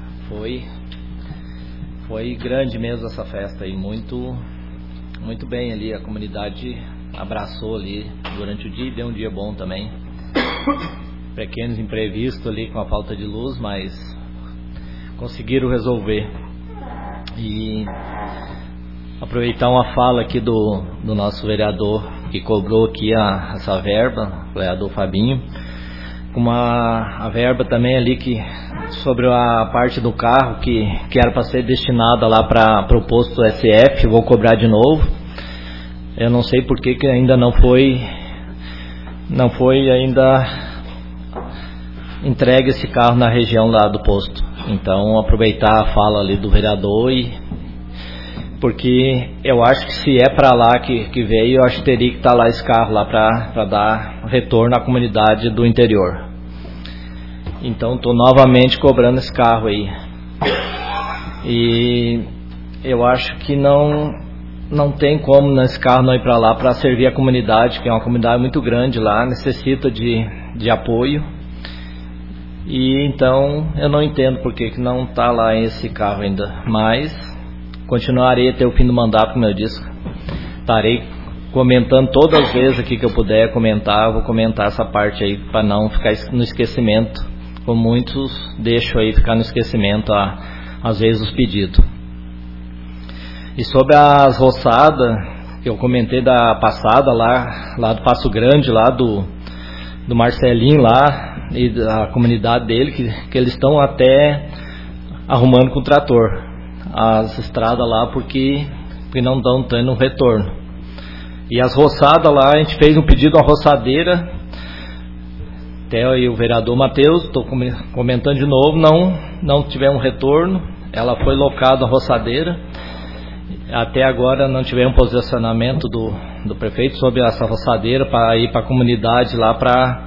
foi grande mesmo essa festa aí, muito bem ali, a comunidade abraçou ali durante o dia e deu um dia bom também. Pequenos imprevistos ali com a falta de luz, mas conseguiram resolver. E aproveitar uma fala aqui do nosso vereador que cobrou aqui essa verba, o vereador Fabinho, com a verba também ali sobre a parte do carro que era para ser destinada lá para o posto SF, vou cobrar de novo. Eu não sei por que ainda não foi ainda entregue esse carro na região lá do posto. Então aproveitar a fala ali do vereador, porque eu acho que se é para lá que veio, eu acho que teria que estar lá esse carro lá para dar retorno à comunidade do interior. Então estou novamente cobrando esse carro aí. E eu acho que não tem como nesse carro não ir para lá para servir a comunidade, que é uma comunidade muito grande lá, necessita de apoio. E então eu não entendo por que não está lá esse carro ainda. Mas continuarei até o fim do mandato, como eu disse. Estarei comentando todas as vezes aqui que eu puder comentar, vou comentar essa parte aí para não ficar no esquecimento, como muitos deixam aí ficar no esquecimento às vezes os pedidos. E sobre as roçadas que eu comentei da passada lá do Passo Grande, lá do Marcelinho lá e da comunidade dele, que eles estão até arrumando com o trator as estradas lá porque não estão tendo retorno. E as roçadas lá, a gente fez um pedido, uma roçadeira, até aí o vereador Matheus, estou comentando de novo, não tivemos retorno, ela foi locada a roçadeira, até agora não tivemos posicionamento do prefeito sobre essa roçadeira para ir para a comunidade lá para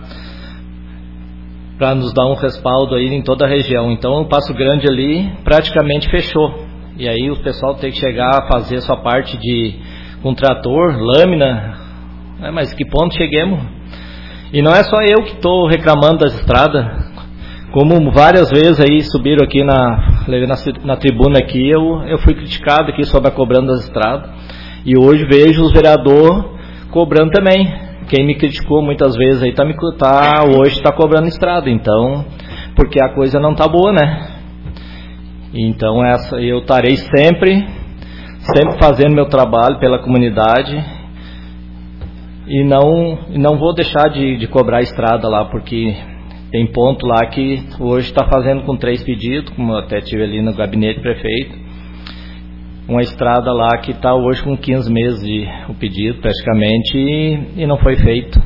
nos dar um respaldo aí em toda a região. Então o Passo Grande ali praticamente fechou, e aí o pessoal tem que chegar a fazer sua parte com trator, lâmina, mas que ponto cheguemos? E não é só eu que estou reclamando das estradas, como várias vezes aí subiram aqui na tribuna aqui, eu fui criticado aqui sobre a cobrança das estradas, e hoje vejo os vereadores cobrando também. Quem me criticou muitas vezes aí hoje está cobrando estrada, então, porque a coisa não está boa, né? Então eu estarei sempre fazendo meu trabalho pela comunidade, e não vou deixar de cobrar a estrada lá, porque tem ponto lá que hoje está fazendo com 3 pedidos, como eu até tive ali no gabinete do prefeito, uma estrada lá que está hoje com 15 meses o pedido praticamente, e não foi feito.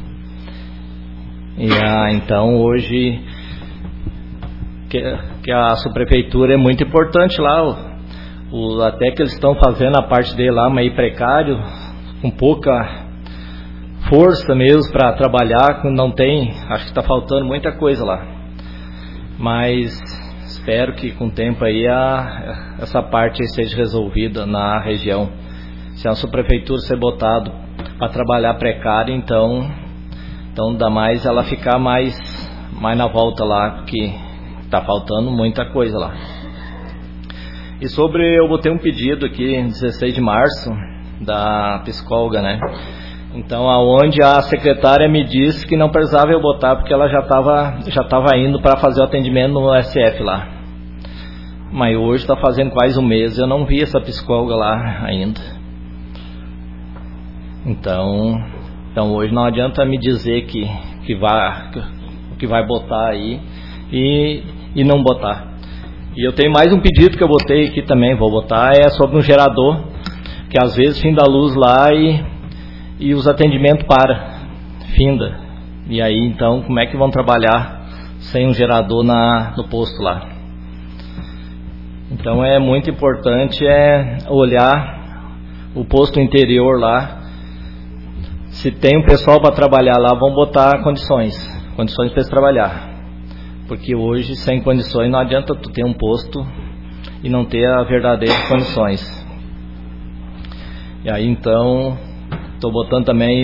Então hoje que a subprefeitura é muito importante lá, até que eles estão fazendo a parte dele lá, meio precário, com pouca força mesmo para trabalhar, não tem, acho que está faltando muita coisa lá, mas espero que com o tempo aí essa parte seja resolvida na região. Se a subprefeitura ser botado para trabalhar precário, então dá mais ela ficar mais na volta lá, porque está faltando muita coisa lá. E eu botei um pedido aqui em 16 de março da psicóloga, né? Então, aonde a secretária me disse que não precisava eu botar, porque ela já estava indo para fazer o atendimento no SF lá. Mas hoje está fazendo quase um mês, eu não vi essa psicóloga lá ainda. Então hoje não adianta me dizer que vai botar aí e não botar. E eu tenho mais um pedido que eu botei aqui também, vou botar, é sobre um gerador, que às vezes finda a luz lá e os atendimentos finda. E aí então como é que vão trabalhar sem um gerador no posto lá? Então é muito importante olhar o posto interior lá. Se tem um pessoal para trabalhar lá, vão botar condições para eles trabalhar. Porque hoje sem condições não adianta tu ter um posto e não ter as verdadeiras condições. E aí então estou botando também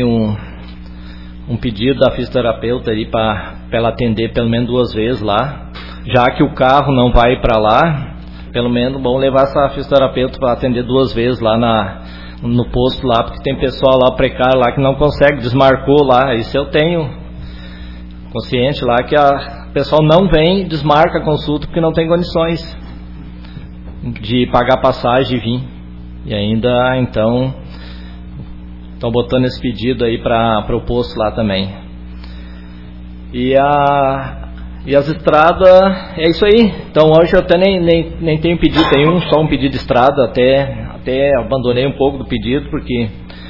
um pedido da fisioterapeuta aí para ela atender pelo menos 2 vezes lá, já que o carro não vai para lá, pelo menos vamos levar essa fisioterapeuta para atender 2 vezes lá no posto lá, porque tem pessoal lá precário lá que não consegue, desmarcou lá. Isso eu tenho consciente lá, que o pessoal não vem, desmarca a consulta porque não tem condições de pagar passagem e vir. E ainda então estão botando esse pedido aí para o posto lá também. E as estradas, é isso aí. Então hoje eu até nem tenho pedido, tenho só um pedido de estrada, até abandonei um pouco do pedido, porque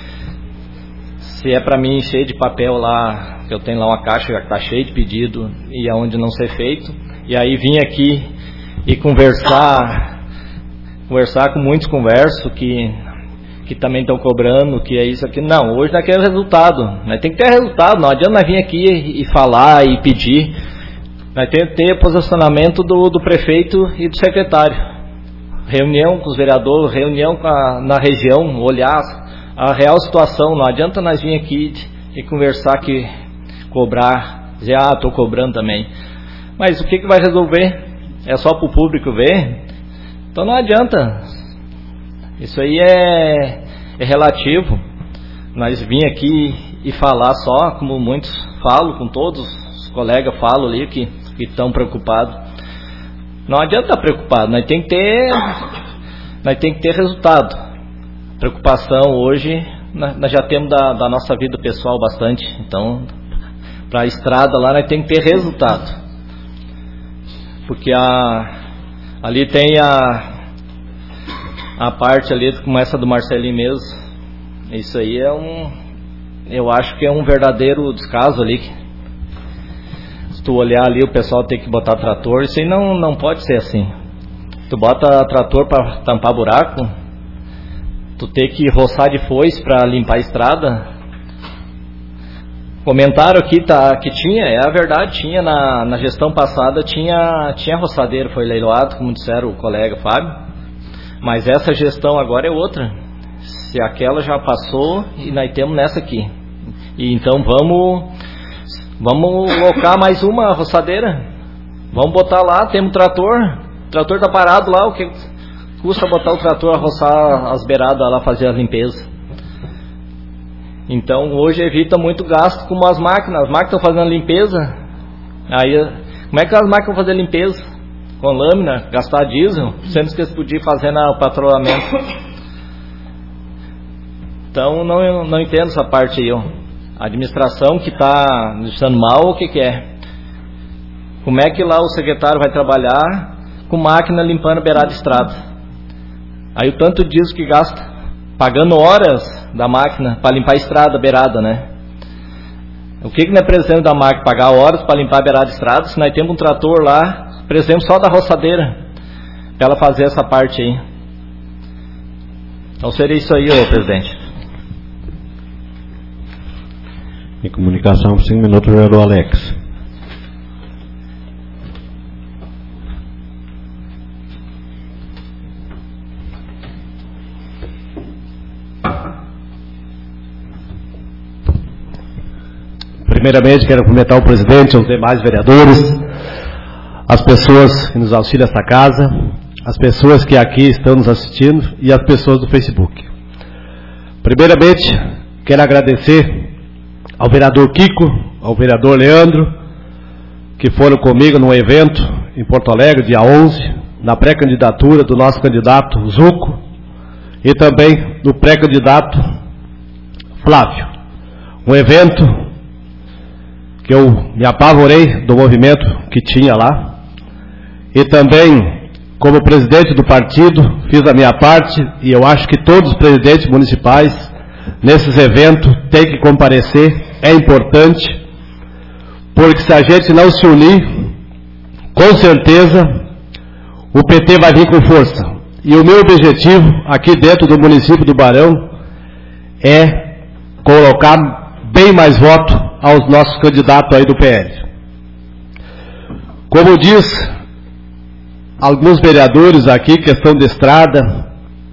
se é para mim encher de papel lá, que eu tenho lá uma caixa que está cheia de pedido e aonde não ser feito, e aí vim aqui e conversar com muitos que também estão cobrando, que é isso aqui. Não, hoje nós queremos resultado, nós tem que ter resultado, não adianta nós vir aqui e falar e pedir, nós temos que ter posicionamento do prefeito e do secretário, reunião com os vereadores, reunião na região, olhar a real situação. Não adianta nós vir aqui e conversar, cobrar, dizer, estou cobrando também, mas o que vai resolver? É só para o público ver? Então não adianta. Isso aí é relativo. Nós vim aqui e falar só, como muitos falam, com todos os colegas falam ali que estão preocupados. Não adianta estar preocupado, nós tem que ter resultado. Preocupação hoje, nós já temos da nossa vida pessoal bastante. Então, para a estrada lá, nós tem que ter resultado. Porque ali tem a parte ali, como essa do Marcelinho mesmo. Isso aí eu acho que é um verdadeiro descaso ali. Se tu olhar ali, o pessoal tem que botar trator, isso aí não pode ser assim. Tu bota trator para tampar buraco, tu tem que roçar de foice para limpar a estrada. Comentaram aqui que tinha, é a verdade, tinha na gestão passada, tinha roçadeira, foi leiloado, como disseram o colega Fábio, mas essa gestão agora é outra. Se aquela já passou e nós temos nessa aqui, e então vamos colocar mais uma roçadeira, vamos botar lá, temos o trator tá parado lá, o que custa botar o trator a roçar as beiradas lá, fazer a limpeza? Então hoje evita muito gasto com as máquinas estão fazendo a limpeza, aí como é que as máquinas vão fazer a limpeza? Com lâmina, gastar diesel, sendo que eles podiam fazer no patrulhamento. Então não entendo essa parte aí, ó. A administração que está deixando mal, o que é? Como é que lá o secretário vai trabalhar com máquina limpando a beirada de estrada? Aí o tanto diesel que gasta, pagando horas da máquina para limpar a estrada, a beirada, né? O que nós precisamos da máquina? Pagar horas para limpar a beirada de estrada, se nós temos um trator lá, precisamos só da roçadeira para ela fazer essa parte aí. Então seria isso aí, ô presidente. Em comunicação, por 5 minutos, o vereador Alex. Primeiramente, quero cumprimentar o presidente, os demais vereadores, as pessoas que nos auxiliam nesta casa, as pessoas que aqui estão nos assistindo e as pessoas do Facebook. Primeiramente, quero agradecer ao vereador Kiko, ao vereador Leandro, que foram comigo num evento em Porto Alegre, dia 11, na pré-candidatura do nosso candidato Zuco e também do pré-candidato Flávio. Um evento que eu me apavorei do movimento que tinha lá, e também, como presidente do partido, fiz a minha parte, e eu acho que todos os presidentes municipais, nesses eventos, têm que comparecer, é importante, porque se a gente não se unir, com certeza, o PT vai vir com força. E o meu objetivo, aqui dentro do município do Barão, é colocar bem mais voto aos nossos candidatos aí do PL. Como diz alguns vereadores aqui, questão de estrada,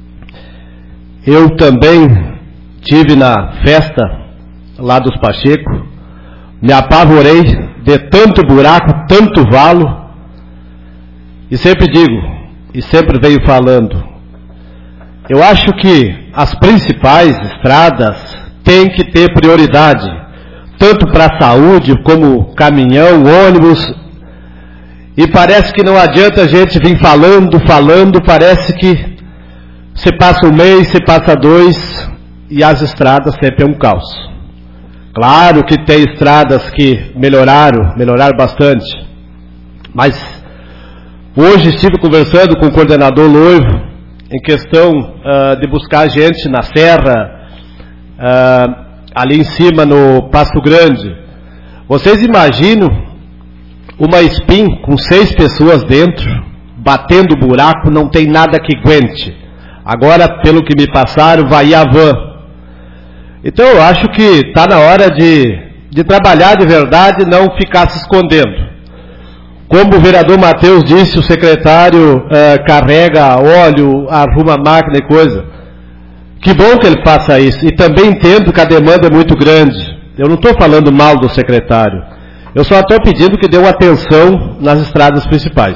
eu também tive na festa lá dos Pacheco, me apavorei de tanto buraco, tanto valo, e sempre digo, e sempre venho falando, eu acho que as principais estradas têm que ter prioridade, tanto para a saúde, como caminhão, ônibus, e parece que não adianta a gente vir falando, parece que você passa um mês, você passa 2, e as estradas sempre é um caos. Claro que tem estradas que melhoraram bastante, mas hoje estive conversando com o coordenador Loivo, em questão de buscar gente na serra, ali em cima no Pasto Grande. Vocês imaginam uma SPIN com 6 pessoas dentro, batendo buraco, não tem nada que aguente. Agora, pelo que me passaram, vai a van. Então eu acho que está na hora de trabalhar de verdade e não ficar se escondendo. Como o vereador Matheus disse, o secretário carrega óleo, arruma máquina e coisa. Que bom que ele faça isso, e também entendo que a demanda é muito grande. Eu não estou falando mal do secretário, eu só estou pedindo que dê uma atenção nas estradas principais.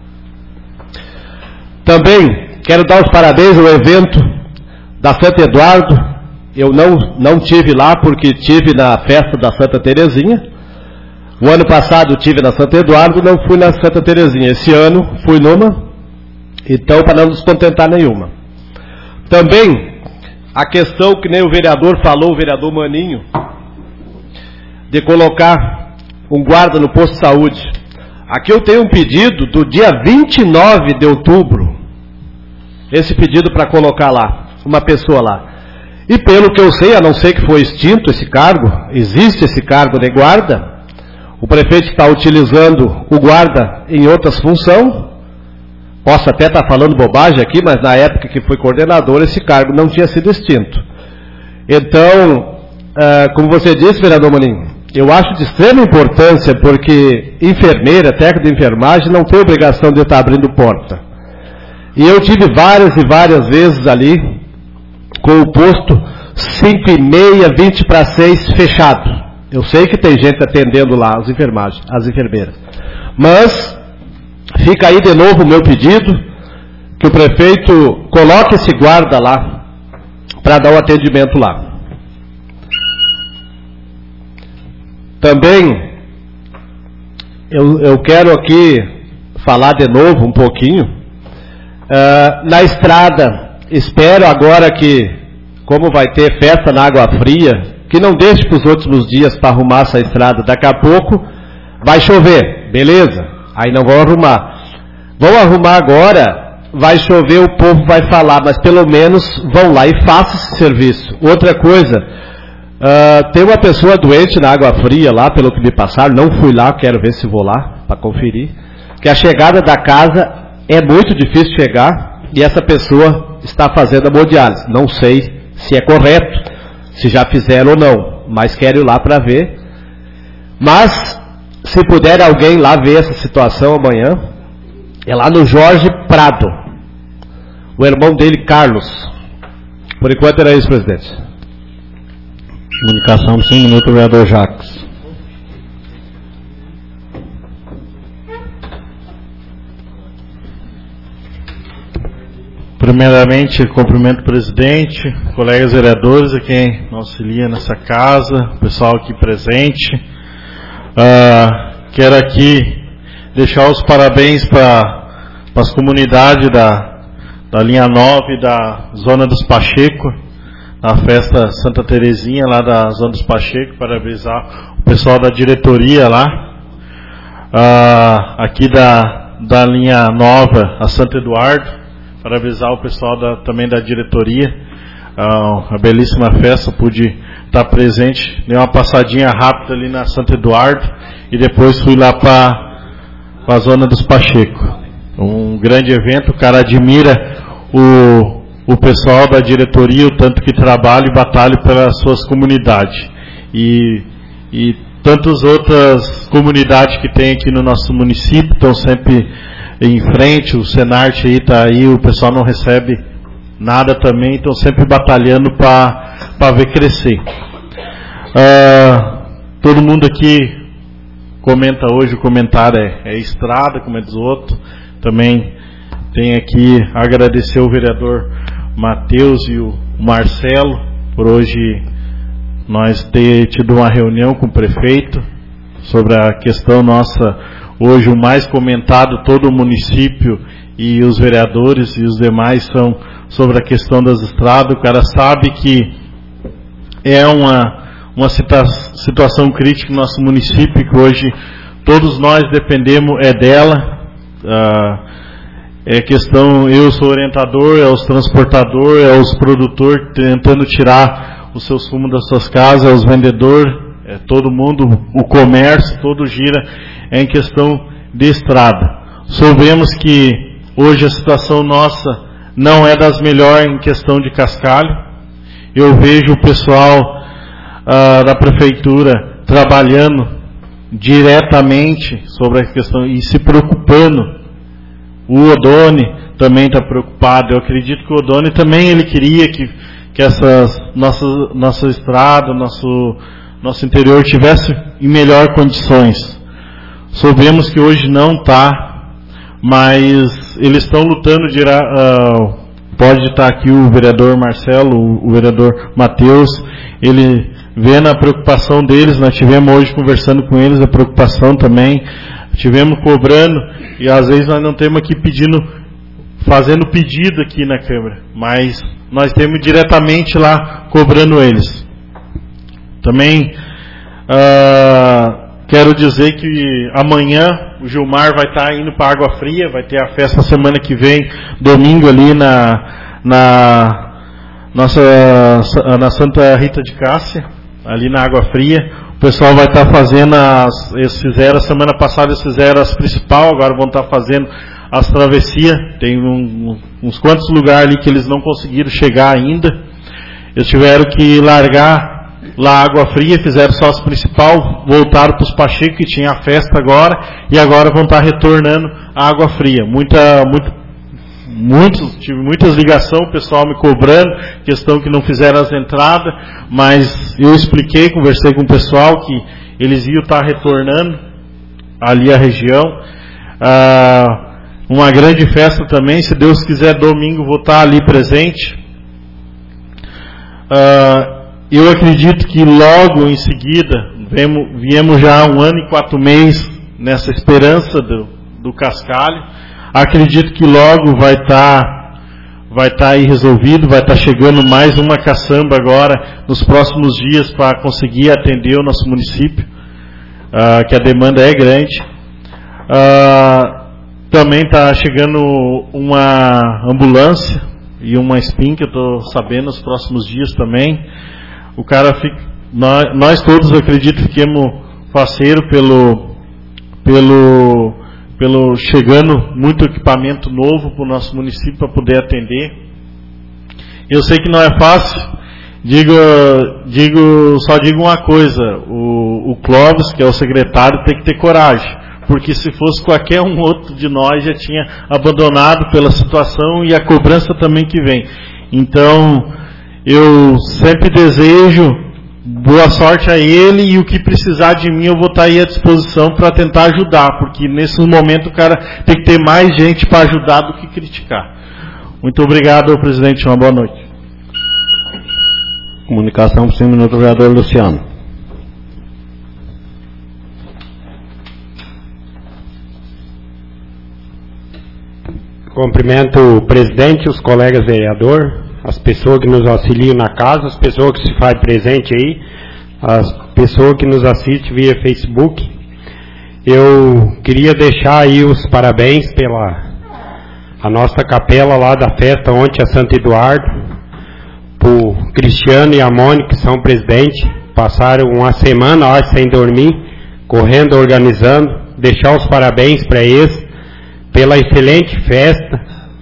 Também quero dar os parabéns ao evento da Santo Eduardo. Eu não tive lá porque tive na festa da Santa Terezinha. O ano passado tive na Santo Eduardo, não fui na Santa Terezinha. Esse ano fui numa, então para não descontentar nenhuma. Também a questão que nem o vereador falou, o vereador Maninho, de colocar um guarda no posto de saúde. Aqui eu tenho um pedido do dia 29 de outubro, esse pedido para colocar lá, uma pessoa lá. E pelo que eu sei, a não ser que foi extinto esse cargo, existe esse cargo de guarda, o prefeito está utilizando o guarda em outras funções. Posso até estar falando bobagem aqui, mas na época que fui coordenador, esse cargo não tinha sido extinto. Então, como você disse, vereador Moninho, eu acho de extrema importância, porque enfermeira, técnico de enfermagem, não tem obrigação de estar abrindo porta. E eu tive várias e várias vezes ali, com o posto 5h30, 5:20 fechado. Eu sei que tem gente atendendo lá, as enfermeiras. Mas, fica aí de novo o meu pedido, que o prefeito coloque esse guarda lá, para dar o atendimento lá. Também, eu quero aqui falar de novo um pouquinho, na estrada, espero agora que, como vai ter festa na Água Fria, que não deixe para os outros dias para arrumar essa estrada. Daqui a pouco vai chover, beleza? Aí não vão arrumar. Vão arrumar agora, vai chover, o povo vai falar, mas pelo menos vão lá e façam esse serviço. Outra coisa, tem uma pessoa doente na Água Fria lá, pelo que me passaram, não fui lá, quero ver se vou lá para conferir, que a chegada da casa é muito difícil chegar e essa pessoa está fazendo hemodiálise. Não sei se é correto, se já fizeram ou não, mas quero ir lá para ver. Mas, se puder alguém lá ver essa situação amanhã, é lá no Jorge Prado, o irmão dele, Carlos. Por enquanto era isso, presidente. Comunicação de 5 minutos, vereador Jacques. Primeiramente, cumprimento o presidente, colegas vereadores, a quem nos auxilia nessa casa, o pessoal aqui presente. Quero aqui deixar os parabéns para as comunidades da linha 9 da Zona dos Pacheco, na festa Santa Terezinha lá da Zona dos Pacheco, parabenizar o pessoal da diretoria lá, aqui da linha nova, a Santo Eduardo, parabenizar o pessoal também da diretoria, a belíssima festa, pude estar presente, dei uma passadinha rápida ali na Santo Eduardo e depois fui lá para a Zona dos Pacheco. Um grande evento, o cara admira o pessoal da diretoria, o tanto que trabalha e batalha pelas suas comunidades. E tantas outras comunidades que tem aqui no nosso município estão sempre em frente, o Senarte aí está aí, o pessoal não recebe nada também, estão sempre batalhando para ver crescer. Todo mundo aqui comenta hoje, o comentário é estrada, como é dos outros. Também tem aqui agradecer o vereador Matheus e o Marcelo por hoje nós ter tido uma reunião com o prefeito sobre a questão nossa, hoje o mais comentado, todo o município e os vereadores e os demais são sobre a questão das estradas. O cara sabe que é uma situação crítica no nosso município, que hoje todos nós dependemos dela. É questão, eu sou orientador, é os transportadores, é os produtores tentando tirar os seus fumos das suas casas, é os vendedores, é todo mundo, o comércio, todo gira em questão de estrada. Soubemos que hoje a situação nossa não é das melhores em questão de cascalho. Eu vejo o pessoal da prefeitura trabalhando diretamente sobre a questão e se preocupando. O Odone também está preocupado. Eu acredito que o Odone também ele queria que essas nossa estrada, nosso interior tivesse em melhores condições. Soubemos que hoje não está, mas eles estão lutando. Pode estar aqui o vereador Marcelo, o vereador Matheus, ele vendo a preocupação deles. Nós tivemos hoje conversando com eles a preocupação também, tivemos cobrando, e às vezes nós não temos aqui fazendo pedido aqui na Câmara, mas nós temos diretamente lá cobrando eles. Também quero dizer que amanhã o Gilmar vai estar indo para Água Fria, vai ter a festa semana que vem, domingo ali na Santa Rita de Cássia, ali na Água Fria. O pessoal vai estar fazendo eles fizeram, a semana passada eles fizeram as principais, agora vão estar fazendo as travessias. Tem uns quantos lugares ali que eles não conseguiram chegar ainda. Eles tiveram que largar lá a Água Fria, fizeram só as principais, voltaram para os Pacheco, que tinha a festa agora, e agora vão estar retornando a Água Fria. Tive muitas ligações, o pessoal me cobrando, questão que não fizeram as entradas, mas eu expliquei, conversei com o pessoal que eles iam estar retornando ali a região. Uma grande festa também, se Deus quiser, domingo vou estar ali presente. Eu acredito que logo em seguida, viemos já há 1 ano e 4 meses nessa esperança do cascalho. Acredito que logo vai estar aí resolvido, vai estar chegando mais uma caçamba agora nos próximos dias para conseguir atender o nosso município, que a demanda é grande. Também está chegando uma ambulância e uma SPIN, que eu estou sabendo nos próximos dias também. O cara fica, nós todos, eu acredito, fiquemos parceiro pelo chegando muito equipamento novo para o nosso município para poder atender. Eu sei que não é fácil. Só digo uma coisa: o Clóvis, que é o secretário, tem que ter coragem, porque se fosse qualquer um outro de nós já tinha abandonado pela situação e a cobrança também que vem. Então, eu sempre desejo boa sorte a ele, e o que precisar de mim eu vou estar aí à disposição para tentar ajudar, porque nesse momento o cara tem que ter mais gente para ajudar do que criticar. Muito obrigado, presidente. Uma boa noite. Comunicação por 5 minutos, vereador Luciano. Cumprimento o presidente, os colegas vereadores, as pessoas que nos auxiliam na casa, as pessoas que se fazem presente aí, as pessoas que nos assistem via Facebook. Eu queria deixar aí os parabéns pela a nossa capela lá da festa ontem, a Santo Eduardo, pro Cristiano e a Mônica, que são presidentes, passaram uma semana lá sem dormir, correndo, organizando. Deixar os parabéns para eles pela excelente festa,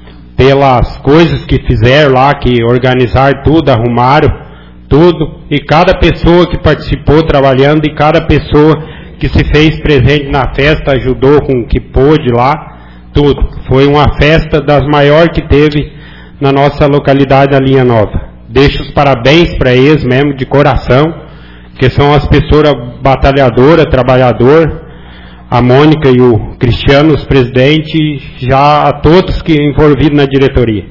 pelas coisas que fizeram lá, que organizaram tudo, arrumaram tudo, e cada pessoa que participou trabalhando, e cada pessoa que se fez presente na festa, ajudou com o que pôde lá, tudo. Foi uma festa das maiores que teve na nossa localidade da Linha Nova. Deixo os parabéns para eles mesmo, de coração, que são as pessoas batalhadoras, trabalhadoras, a Mônica e o Cristiano, os presidentes, já a todos que envolvidos na diretoria.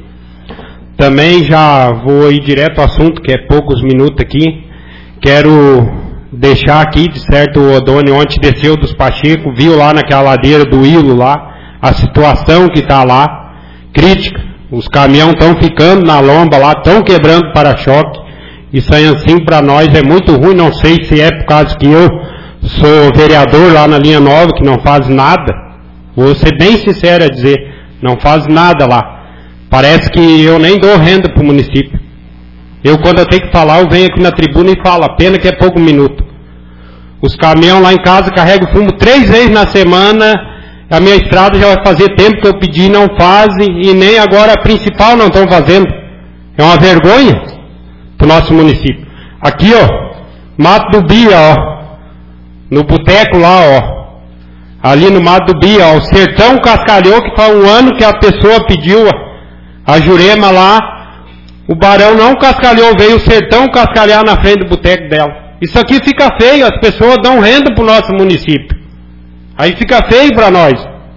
Também já vou ir direto ao assunto, que é poucos minutos aqui. Quero deixar aqui, de certo, o Odônio ontem desceu dos Pacheco, viu lá naquela ladeira do Hilo lá, a situação que está lá, crítica. Os caminhões estão ficando na lomba lá, estão quebrando para-choque. Isso aí assim para nós é muito ruim, não sei se é por causa que eu sou vereador lá na Linha Nova, que não faz nada. Vou ser bem sincero a dizer, não faz nada lá. Parece que eu nem dou renda para o município. Eu, quando eu tenho que falar, eu venho aqui na tribuna e falo, a pena que é pouco minuto. Os caminhões lá em casa carregam fumo 3 vezes na semana, a minha estrada já vai fazer tempo que eu pedi, não fazem, e nem agora a principal não estão fazendo. É uma vergonha para o nosso município. Aqui, ó, Mato do Bia, ó, no boteco lá, ó, ali no Mato do Bia, ó, o Sertão cascalhou, que faz 1 ano que a pessoa pediu a Jurema lá, o Barão não cascalhou, veio o Sertão cascalhar na frente do boteco dela. Isso aqui fica feio, as pessoas dão renda para o nosso município. Aí fica feio para nós.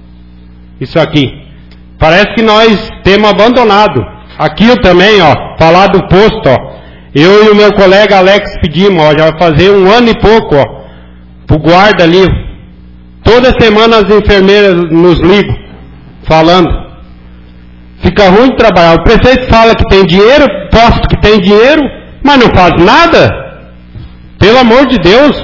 Isso aqui. Parece que nós temos abandonado. Aqui eu também, ó, falar do posto, ó. Eu e o meu colega Alex pedimos, ó, já vai fazer 1 ano e pouco, ó, pro guarda ali. Toda semana as enfermeiras nos ligam, falando. Fica ruim de trabalhar. O prefeito fala que tem dinheiro, posto que tem dinheiro, mas não faz nada. Pelo amor de Deus.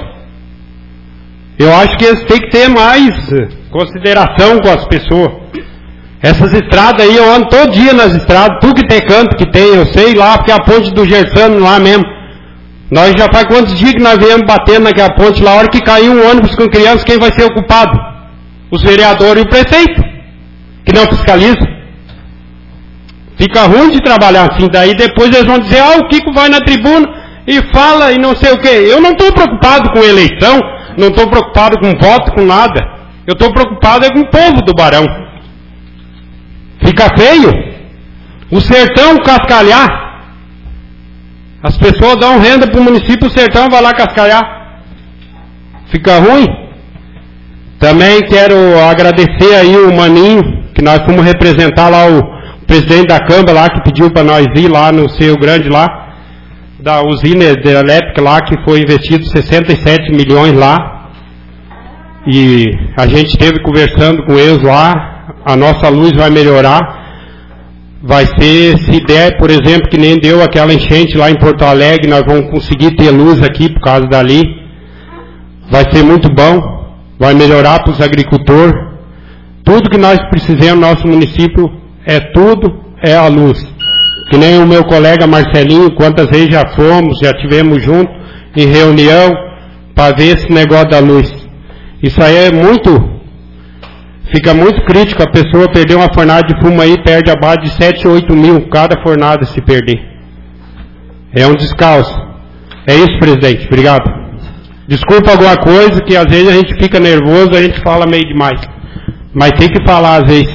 Eu acho que eles têm que ter mais consideração com as pessoas. Essas estradas aí, eu ando todo dia nas estradas, tudo que tem canto que tem, eu sei lá, porque a ponte do Gersano lá mesmo. Nós já faz quantos dias que nós viemos batendo naquela ponte lá, a hora que caiu um ônibus com crianças, quem vai ser o culpado? Os vereadores e o prefeito, que não fiscalizam. Fica ruim de trabalhar assim, daí depois eles vão dizer, o Kiko vai na tribuna e fala e não sei o quê. Eu não estou preocupado com eleição, não estou preocupado com voto, com nada. Eu estou preocupado com o povo do Barão. Fica feio. O sertão cascalhar. As pessoas dão renda para o município, o sertão vai lá cascalhar. Fica ruim. Também quero agradecer aí o Maninho, que nós fomos representar lá o presidente da Câmara lá, que pediu para nós ir lá no Cerro Grande lá, da usina elétrica lá, que foi investido 67 milhões lá. E a gente esteve conversando com eles lá, a nossa luz vai melhorar. Vai ser, se der, por exemplo, que nem deu aquela enchente lá em Porto Alegre, nós vamos conseguir ter luz aqui por causa dali. Vai ser muito bom, vai melhorar para os agricultores. Tudo que nós precisamos no nosso município é a luz. Que nem o meu colega Marcelinho, quantas vezes já fomos, já tivemos junto em reunião para ver esse negócio da luz. Isso aí é fica muito crítico, a pessoa perder uma fornada de fumo aí, perde abaixo de 7, 8 mil cada fornada se perder. É um descalço. É isso, presidente. Obrigado. Desculpa alguma coisa, que às vezes a gente fica nervoso, a gente fala meio demais. Mas tem que falar às vezes.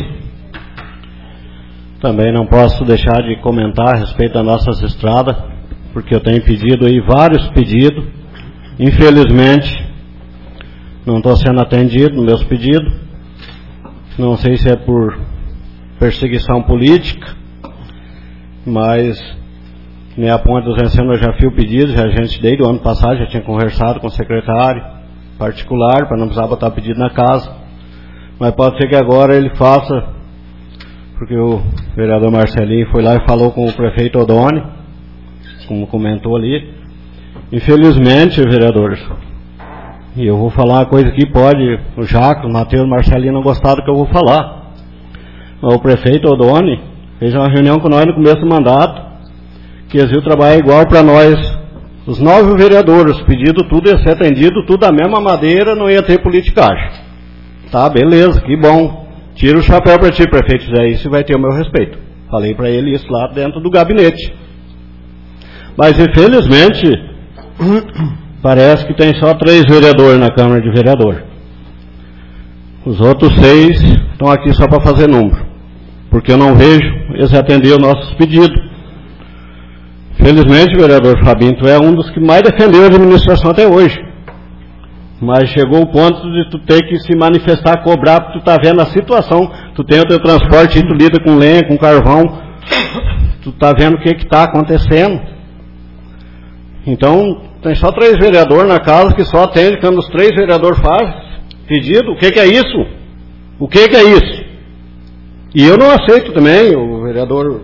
Também não posso deixar de comentar a respeito das nossas estradas, porque eu tenho pedido aí vários pedidos. Infelizmente, não estou sendo atendido nos meus pedidos. Não sei se é por perseguição política, mas minha ponte dos Encenos eu já fiz o pedido, a gente desde o ano passado já tinha conversado com o secretário particular, para não precisar botar pedido na casa. Mas pode ser que agora ele faça, porque o vereador Marcelinho foi lá e falou com o prefeito Odoni, como comentou ali. Infelizmente, vereadores, e eu vou falar uma coisa aqui, pode o Jaco, o Matheus, o Marcelinho não gostar do que eu vou falar. O prefeito Odoni fez uma reunião com nós no começo do mandato, que eles iam trabalhar igual para nós, os 9 vereadores, pedido tudo ia ser atendido, tudo da mesma madeira, não ia ter politicagem. Tá, beleza, que bom. Tira o chapéu para ti, prefeito, fizer isso e vai ter o meu respeito. Falei para ele isso lá dentro do gabinete. Mas infelizmente parece que tem só 3 vereadores na Câmara de Vereadores. Os outros 6 estão aqui só para fazer número, porque eu não vejo eles atender os nossos pedidos. Felizmente, vereador Fabinho, tu é um dos que mais defendeu a administração até hoje. Mas chegou o ponto de tu ter que se manifestar, cobrar, porque tu tá vendo a situação. Tu tem o teu transporte, tu lida com lenha, com carvão, tu tá vendo o que está acontecendo. Então, tem só 3 vereadores na casa que só atende quando os 3 vereadores fazem pedido. O que é isso? O que é isso? E eu não aceito também, o vereador,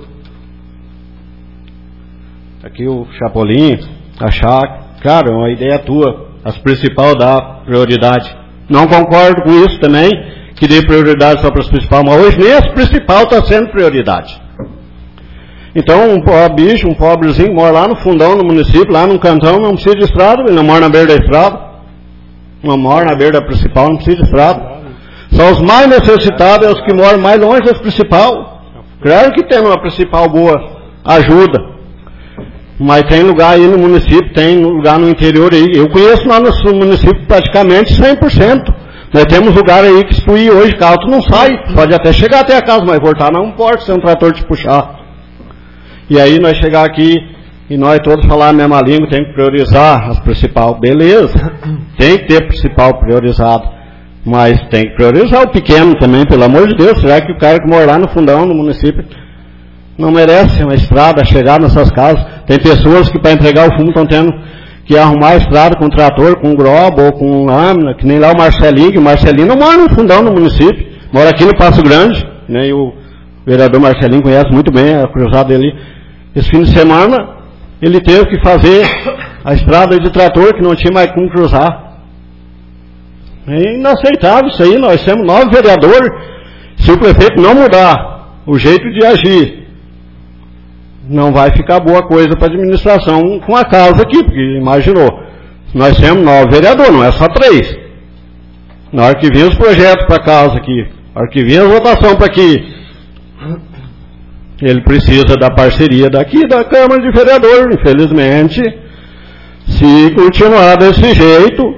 aqui o Chapolin, achar, cara, é uma ideia tua, as principais dá prioridade. Não concordo com isso também, que dê prioridade só para as principais, mas hoje nem as principais está sendo prioridade. Então, um pobre bicho, um pobrezinho, mora lá no fundão do município, lá num cantão, não precisa de estrada, ele não mora na beira da estrada, não mora na beira da principal, não precisa de estrada. São os mais necessitados, é os que moram mais longe das principal. Claro que tem uma principal boa ajuda, mas tem lugar aí no município, tem lugar no interior aí. Eu conheço lá no município praticamente 100%. Nós temos lugar aí que se tu ir hoje, carro tu não sai, pode até chegar até a casa, mas voltar não pode, se um trator te puxar. E aí nós chegar aqui e nós todos falar a mesma língua, tem que priorizar as principais, beleza, tem que ter principal priorizado, mas tem que priorizar o pequeno também, pelo amor de Deus. Será que o cara que mora lá no fundão do município não merece uma estrada, chegar nessas casas? Tem pessoas que para entregar o fumo estão tendo que arrumar a estrada com trator, com grobo ou com lâmina, que nem lá o Marcelinho, que o Marcelinho não mora no fundão do município, mora aqui no Passo Grande, né? E o vereador Marcelinho conhece muito bem a cruzada dele. Esse fim de semana ele teve que fazer a estrada de trator, que não tinha mais como cruzar. É inaceitável isso aí. Nós temos 9 vereadores, Se o prefeito não mudar o jeito de agir, não vai ficar boa coisa para a administração com a casa aqui, porque imaginou, nós temos 9 vereadores, não é só 3. Na hora que vem os projetos para casa aqui, na hora que vem a votação para aqui, ele precisa da parceria daqui da Câmara de Vereadores. Infelizmente, se continuar desse jeito,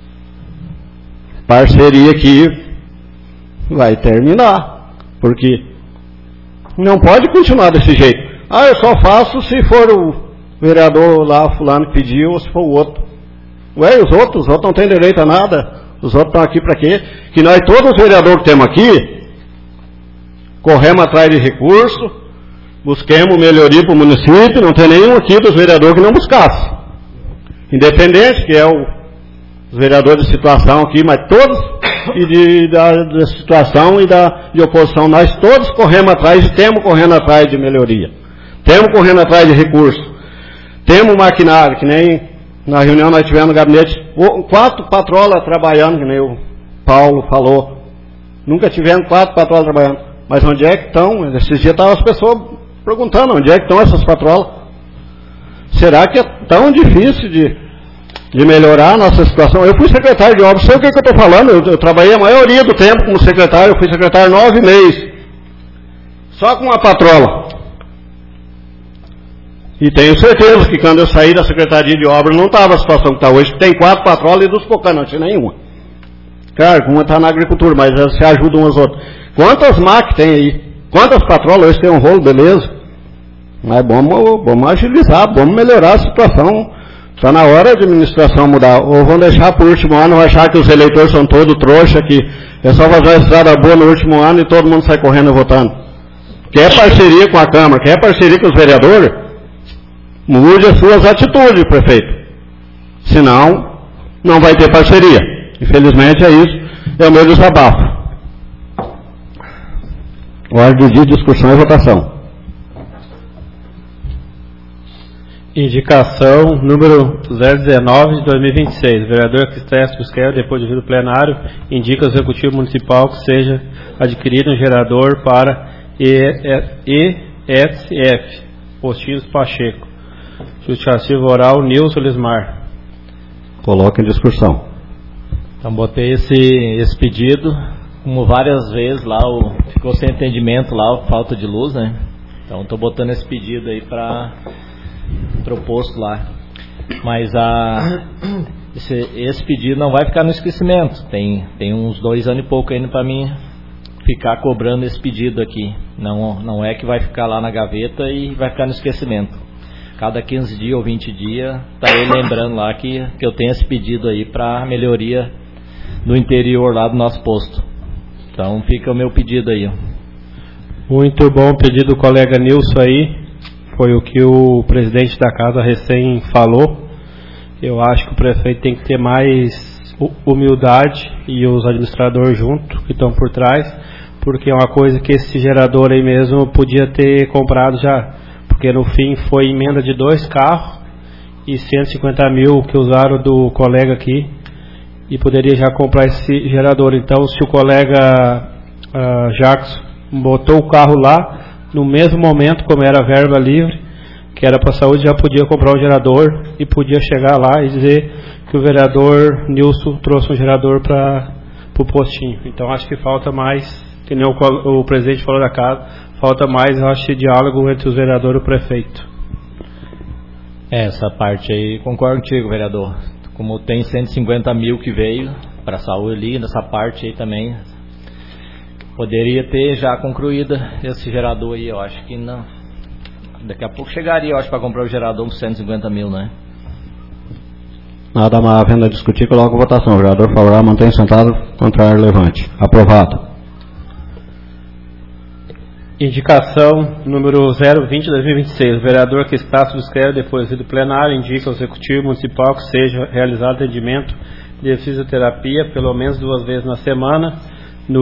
parceria aqui vai terminar, porque não pode continuar desse jeito. Ah, eu só faço se for o vereador lá, fulano, que pediu, ou se for o outro. Ué, os outros não têm direito a nada. Os outros estão aqui para quê? Que nós, todos os vereadores que temos aqui, corremos atrás de recursos, busquemos melhoria para o município, não tem nenhum aqui dos vereadores que não buscasse. Independente, que é os vereadores de situação aqui, mas todos, e da situação e de oposição, nós todos corremos atrás, e temos correndo atrás de melhoria. Temos correndo atrás de recursos. Temos maquinário, que nem na reunião nós tivemos no gabinete, 4 patrolas trabalhando, que nem o Paulo falou. Nunca tivemos 4 patrolas trabalhando. Mas onde é que estão? Esses dias estavam as pessoas perguntando onde é que estão essas patrolas. Será que é tão difícil de melhorar a nossa situação? Eu fui secretário de obras, sei o que eu estou falando, eu trabalhei a maioria do tempo como secretário, eu fui secretário 9 meses. Só com uma patrola. E tenho certeza que quando eu saí da Secretaria de Obras não estava a situação que está hoje, que tem 4 patrolas e 2 pocanas, não tinha nenhuma. Claro, uma está na agricultura, mas elas se ajudam umas outras. Quantas MAC tem aí? Quantas patrolas hoje tem um rolo, beleza? Mas vamos agilizar, vamos melhorar a situação. Está na hora de administração mudar. Ou vão deixar para o último ano, achar que os eleitores são todos trouxa, que é só fazer uma estrada boa no último ano e todo mundo sai correndo votando. Quer parceria com a Câmara, quer parceria com os vereadores? Mude as suas atitudes, prefeito. Senão, não vai ter parceria. Infelizmente é isso. É o meu desabafo. Ordem de discussão e votação. Indicação número 019 de 2026. O vereador Cristóvão Busquet, depois de vir do plenário, indica ao Executivo Municipal que seja adquirido um gerador para ESF, Postinhos Pacheco. Justificativo oral, Nilson Lismar. Coloca em discussão. Então, botei esse pedido, como várias vezes lá, ficou sem entendimento lá, falta de luz, né? Então, estou botando esse pedido aí para o posto lá. Mas esse pedido não vai ficar no esquecimento. Tem uns 2 anos e pouco ainda para mim ficar cobrando esse pedido aqui. Não é que vai ficar lá na gaveta e vai ficar no esquecimento. Cada 15 dias ou 20 dias, tá aí lembrando lá que eu tenho esse pedido aí para melhoria do interior lá do nosso posto. Então fica o meu pedido aí. Muito bom pedido do colega Nilson aí. Foi o que o presidente da casa recém falou. Eu acho que o prefeito tem que ter mais humildade e os administradores junto, que estão por trás, porque é uma coisa que esse gerador aí mesmo podia ter comprado já. Porque no fim foi emenda de 2 carros e 150 mil que usaram do colega aqui e poderia já comprar esse gerador. Então, se o colega Jackson botou o carro lá, no mesmo momento, como era verba livre, que era para a saúde, já podia comprar um gerador e podia chegar lá e dizer que o vereador Nilson trouxe um gerador para o postinho. Então, acho que falta mais, que nem o presidente falou da casa, falta mais, eu acho, de diálogo entre os vereadores e o prefeito. Essa parte aí, concordo contigo, vereador. Como tem 150 mil que veio para a saúde ali, nessa parte aí também, poderia ter já concluído esse gerador aí, eu acho que não. Daqui a pouco chegaria, eu acho, para comprar o gerador com 150 mil, né? Nada mais havendo a discutir, coloca a votação. O vereador favorável, mantém sentado, contrário, levante. Aprovado. Indicação número 020 de 2026. O vereador que está subscreve depois do plenário indica ao Executivo Municipal que seja realizado atendimento de fisioterapia pelo menos 2 vezes na semana no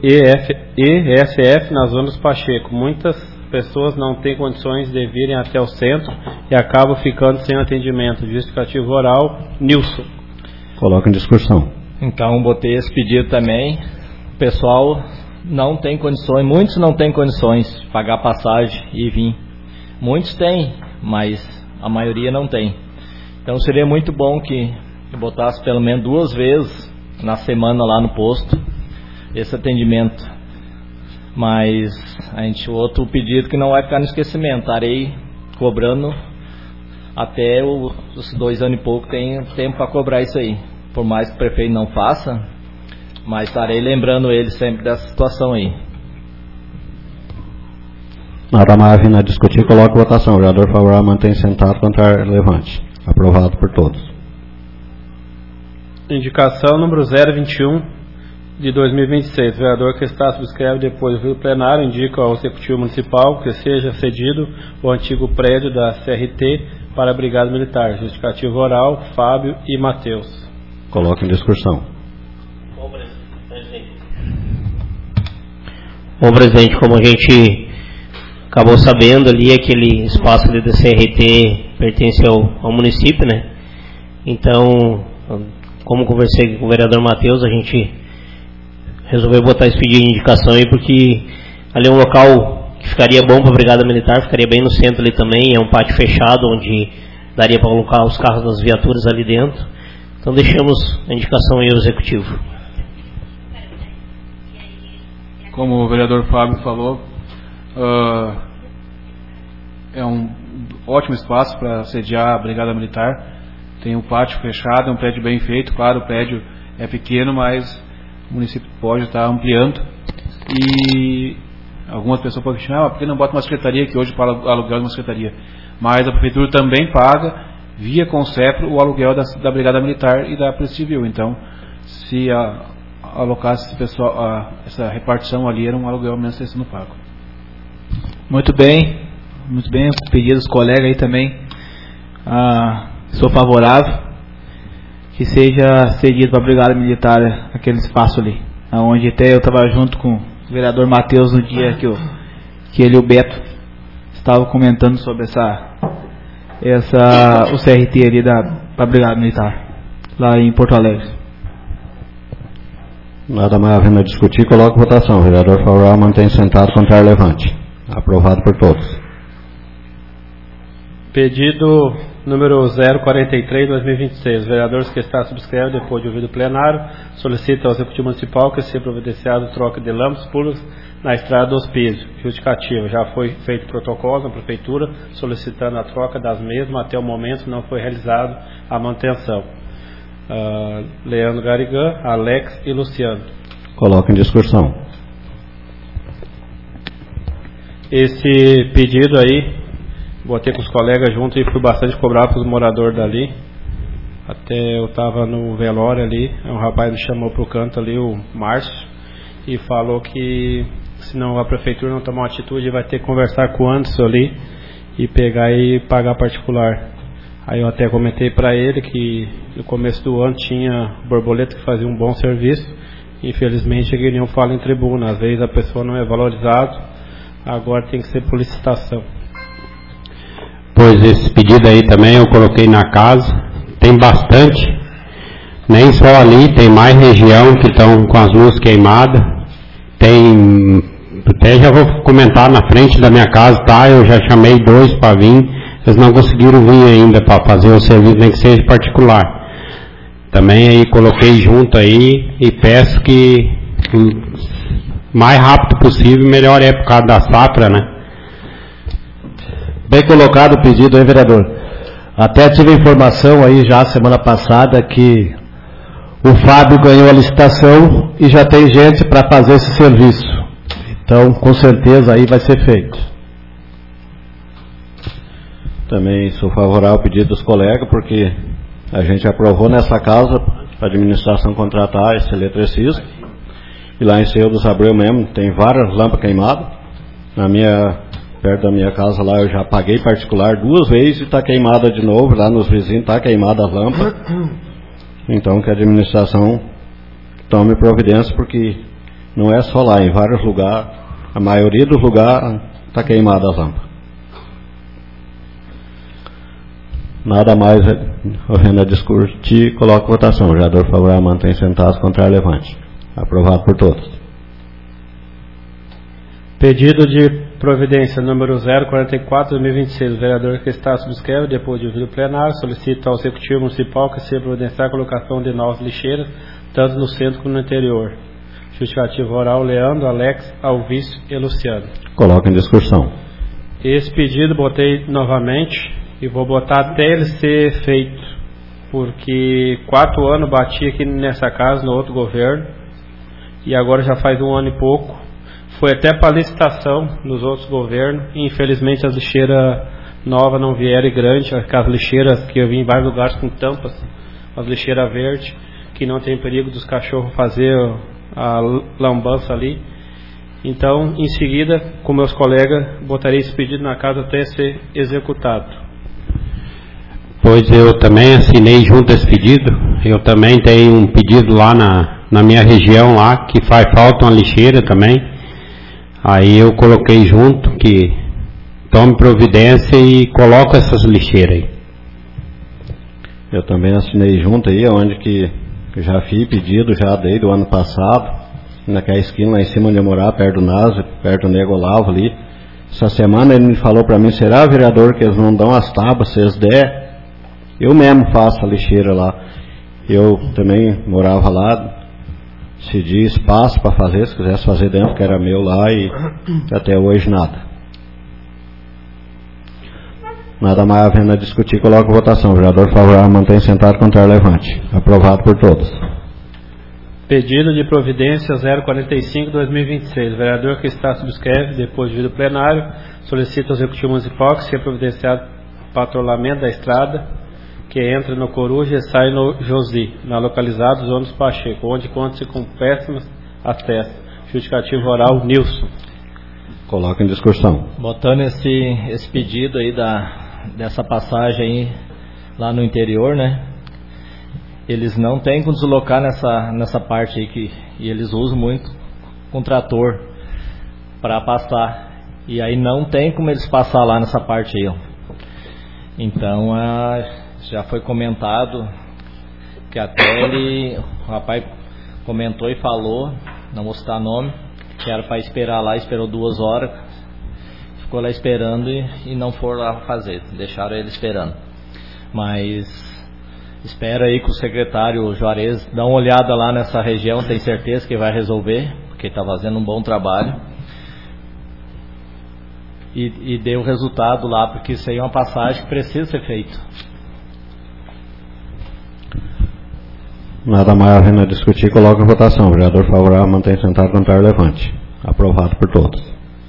ESF na zona dos Pacheco. Muitas pessoas não têm condições de virem até o centro e acabam ficando sem atendimento. Justificativo oral, Nilson. Coloca em discussão. Então, botei esse pedido também. O pessoal não têm condições, muitos não têm condições de pagar passagem e vir. Muitos têm, mas a maioria não tem. Então seria muito bom que botasse pelo menos 2 vezes na semana lá no posto esse atendimento. Mas outro pedido que não vai ficar no esquecimento, estarei cobrando até os 2 anos e pouco, tem tempo para cobrar isso aí. Por mais que o prefeito não faça, mas estarei lembrando ele sempre dessa situação aí. Nada mais vindo a discutir, coloca a votação. O vereador favorável mantém sentado, contrário levante. Aprovado por todos. Indicação número 021 de 2026. O vereador que está subscreve depois do plenário indica ao Executivo Municipal que seja cedido o antigo prédio da CRT para a Brigada Militar. Justificativo oral, Fábio e Matheus. Coloca em discussão. Bom, presidente, como a gente acabou sabendo ali, aquele espaço ali da CRT pertence ao município, né? Então, como conversei com o vereador Matheus, a gente resolveu botar esse pedido de indicação aí, porque ali é um local que ficaria bom para a Brigada Militar, ficaria bem no centro ali também, é um pátio fechado, onde daria para colocar os carros das viaturas ali dentro. Então deixamos a indicação aí ao Executivo. Como o vereador Fábio falou, é um ótimo espaço para sediar a Brigada Militar. Tem um pátio fechado, é um prédio bem feito. Claro, o prédio é pequeno, mas o município pode estar ampliando. E algumas pessoas podem questionar, por que não bota uma secretaria, que hoje para aluguel de uma secretaria? Mas a prefeitura também paga, via Concepro, o aluguel da Brigada Militar e da Polícia Civil. Então, se alocasse essa repartição ali, era um aluguel mesmo sendo pago. Muito bem, pedido dos colegas aí também, sou favorável que seja cedido para a Brigada Militar aquele espaço ali, onde até eu estava junto com o vereador Matheus no dia que ele e o Beto estavam comentando sobre o CRT ali da Brigada Militar, lá em Porto Alegre. Nada mais havendo a discutir, coloca a votação. O vereador favorável mantém sentado, contrário levante. Aprovado por todos. Pedido número 043/2026. Os vereadores que está subscreve depois de ouvido o plenário solicita ao Executivo Municipal que seja providenciado troca de lâmpadas públicas na estrada do Hospício. Justificativa: já foi feito protocolo na prefeitura solicitando a troca das mesmas, até o momento não foi realizado a manutenção. Leandro Garrigan, Alex e Luciano. Coloca em discussão. Esse pedido aí, botei com os colegas junto e fui bastante cobrado para os moradores dali. Até eu estava no velório ali, um rapaz me chamou para o canto ali, o Márcio, e falou que se não a prefeitura não tomar uma atitude, vai ter que conversar com o Anderson ali e pegar e pagar particular. Aí eu até comentei para ele que no começo do ano tinha borboleta que fazia um bom serviço. Infelizmente ele não fala em tribuna, às vezes a pessoa não é valorizada, agora tem que ser por licitação. Pois esse pedido aí também eu coloquei na casa, tem bastante, nem só ali, tem mais região que estão com as luzes queimadas, tem, até já vou comentar na frente da minha casa, tá? Eu já chamei 2 para vir, eles não conseguiram vir ainda para fazer o serviço, nem que seja particular. Também aí coloquei junto aí e peço que o mais rápido possível, melhor é por causa da safra, né? Bem colocado o pedido aí, vereador. Até tive informação aí já semana passada que o Fábio ganhou a licitação e já tem gente para fazer esse serviço. Então, com certeza aí vai ser feito. Também sou favorável ao pedido dos colegas, porque a gente aprovou nessa casa para a administração contratar esse eletricista. E lá em Seu dos Abreu mesmo tem várias lâmpadas queimadas. Perto da minha casa lá eu já paguei particular 2 vezes e está queimada de novo. Lá nos vizinhos está queimada as lâmpadas. Então que a administração tome providência, porque não é só lá, em vários lugares, a maioria dos lugares está queimada as lâmpadas. Nada mais havendo a discutir, coloca votação. O vereador favorável mantém sentado, contrário levante. Aprovado por todos. Pedido de providência número 044/2026. O vereador que está subscreve, depois de ouvir o plenário, solicita ao Executivo Municipal que se providenciar a colocação de novas lixeiras, tanto no centro como no interior. Justificativa oral: Leandro, Alex, Alvício e Luciano. Coloca em discussão. Esse pedido botei novamente e vou botar até ele ser feito, porque 4 anos bati aqui nessa casa, no outro governo, e agora já faz 1 ano e pouco. Foi até para licitação nos outros governos, e infelizmente as lixeiras novas não vieram, e grande, aquelas lixeiras que eu vi em vários lugares com tampas, as lixeiras verdes, que não tem perigo dos cachorros fazer a lambança ali. Então, em seguida, com meus colegas, botarei esse pedido na casa até ser executado. Pois eu também assinei junto esse pedido. Eu também tenho um pedido lá na minha região lá, que faz falta uma lixeira também. Aí eu coloquei junto que tome providência e coloque essas lixeiras aí. Eu também assinei junto aí, onde que já fiz pedido, já dei do ano passado, naquela esquina lá em cima onde eu morava, perto do Nasa, perto do Nego Olavo ali. Essa semana ele me falou para mim: será, vereador, que eles não dão as tábuas? Se eles der, eu mesmo faço a lixeira lá. Eu também morava lá, cedi espaço para fazer, se quisesse fazer dentro, que era meu lá, e até hoje nada. Nada mais havendo a discutir, coloco a votação. Vereador favorável, mantém sentado, contrário, levante. Aprovado por todos. Pedido de providência 045/2026. O vereador que está subscreve, depois de vir do plenário, solicita ao Executivo Municipal que seja providenciado patrulhamento da estrada que entra no Coruja e sai no Josi, na localizada Zona dos Pacheco, onde conta-se com péssimas acessos. Justificativa oral: Nilson. Coloca em discussão. Botando esse pedido aí dessa passagem aí lá no interior, né? Eles não têm como deslocar nessa parte aí, e eles usam muito com trator para passar. E aí não tem como eles passar lá nessa parte aí, ó. Então já foi comentado que até o rapaz comentou e falou, não vou citar nome, que era para esperar lá, esperou 2 horas, ficou lá esperando e não foram lá fazer, deixaram ele esperando. Mas espera aí que o secretário Juarez dá uma olhada lá nessa região, tem certeza que vai resolver, porque está fazendo um bom trabalho. E deu resultado lá, porque isso aí é uma passagem que precisa ser feita. Nada mais havendo a discutir, coloca a votação. Vereador favorável, mantém sentado, contrário, levante. Aprovado por todos.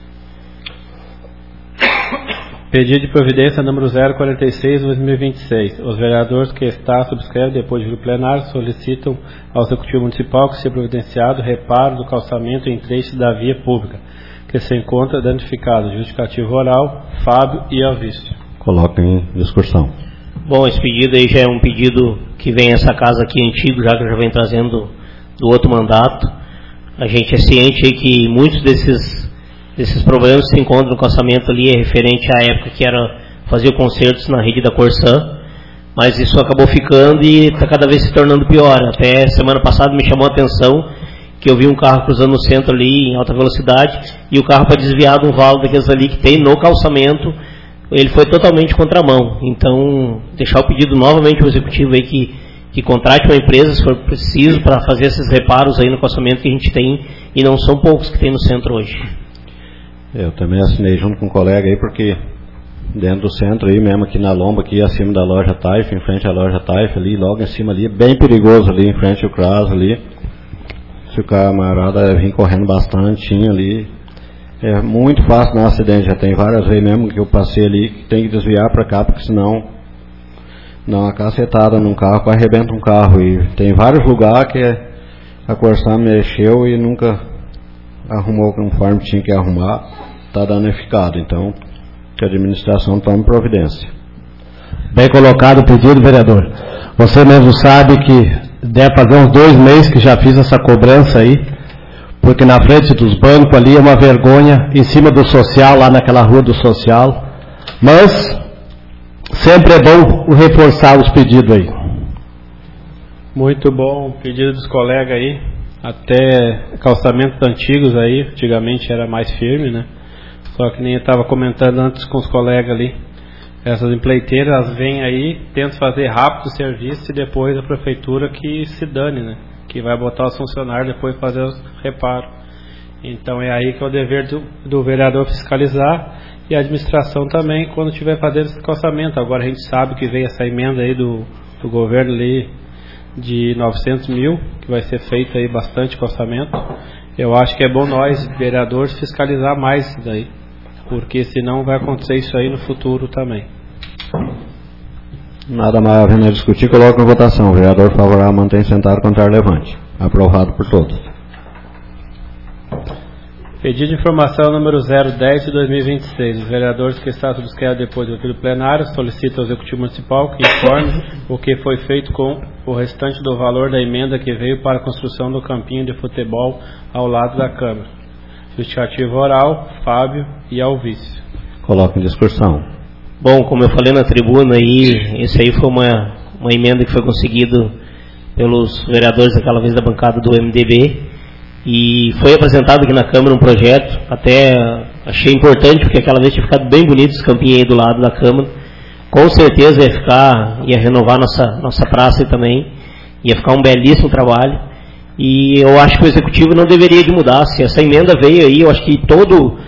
Pedido de providência número 046/2026. Os vereadores que está subscreve, depois de vir do plenário, solicitam ao Executivo Municipal que seja providenciado reparo do calçamento em trechos da via pública que se encontra danificado. Justificativo oral: Fábio e Alvício. Coloca em discussão. Bom, esse pedido aí já é um pedido que vem essa casa aqui antigo, já que eu já venho trazendo do outro mandato. A gente é ciente aí que muitos desses problemas que se encontram no calçamento ali é referente à época que era fazer concertos na rede da Corsã, mas isso acabou ficando e está cada vez se tornando pior. Até semana passada me chamou a atenção que eu vi um carro cruzando no centro ali em alta velocidade, e o carro, para desviar de um valo daqueles ali que tem no calçamento, ele foi totalmente contramão. Então, deixar o pedido novamente ao Executivo aí que contrate uma empresa, se for preciso, para fazer esses reparos aí no calçamento que a gente tem, e não são poucos que tem no centro hoje. Eu também assinei junto com um colega aí, porque dentro do centro aí mesmo, aqui na lomba, aqui acima da loja Taif, em frente à loja Taif ali, logo em cima ali, é bem perigoso ali, em frente ao CRAS ali. Se o camarada vir correndo bastante ali, é muito fácil dar um acidente. Já tem várias vezes mesmo que eu passei ali, que tem que desviar para cá, porque senão dá uma cacetada num carro, que arrebenta um carro. E tem vários lugares que a Corsã mexeu e nunca arrumou conforme tinha que arrumar, está danificado. Então, que a administração tome providência. Bem colocado o pedido, vereador. Você mesmo sabe que deve fazer uns 2 meses que já fiz essa cobrança aí, porque na frente dos bancos ali é uma vergonha, em cima do social, lá naquela rua do social. Mas sempre é bom reforçar os pedidos aí. Muito bom o pedido dos colegas aí. até calçamentos antigos aí, antigamente era mais firme, né? Só que nem eu estava comentando antes com os colegas ali, essas empreiteiras vêm aí, tentam fazer rápido o serviço e depois a prefeitura que se dane, né? Que vai botar os funcionários depois fazer os reparos. Então é aí que é o dever do vereador fiscalizar e a administração também quando estiver fazendo esse calçamento. Agora a gente sabe que veio essa emenda aí do governo ali de 900 mil, que vai ser feito aí bastante calçamento. Eu acho que é bom nós, vereadores, fiscalizar mais isso daí, porque senão vai acontecer isso aí no futuro também. Nada mais havendo a discutir, coloco em votação. O vereador favorável mantém sentado, contrário levante. Aprovado por todos. Pedido de informação número 010 de 2026. Os vereadores que está subscrito depois do ouvido plenário solicitam ao Executivo Municipal que informe o que foi feito com o restante do valor da emenda que veio para a construção do campinho de futebol ao lado da Câmara. Justificativa oral, Fábio e Alvício. Coloco em discussão. Bom, como eu falei na tribuna aí, esse aí foi uma emenda que foi conseguida pelos vereadores daquela vez da bancada do MDB e foi apresentado aqui na Câmara um projeto, até achei importante porque aquela vez tinha ficado bem bonito esse campinho aí do lado da Câmara, com certeza ia renovar nossa praça aí também, ia ficar um belíssimo trabalho e eu acho que o Executivo não deveria de mudar. Se essa emenda veio aí, eu acho que todo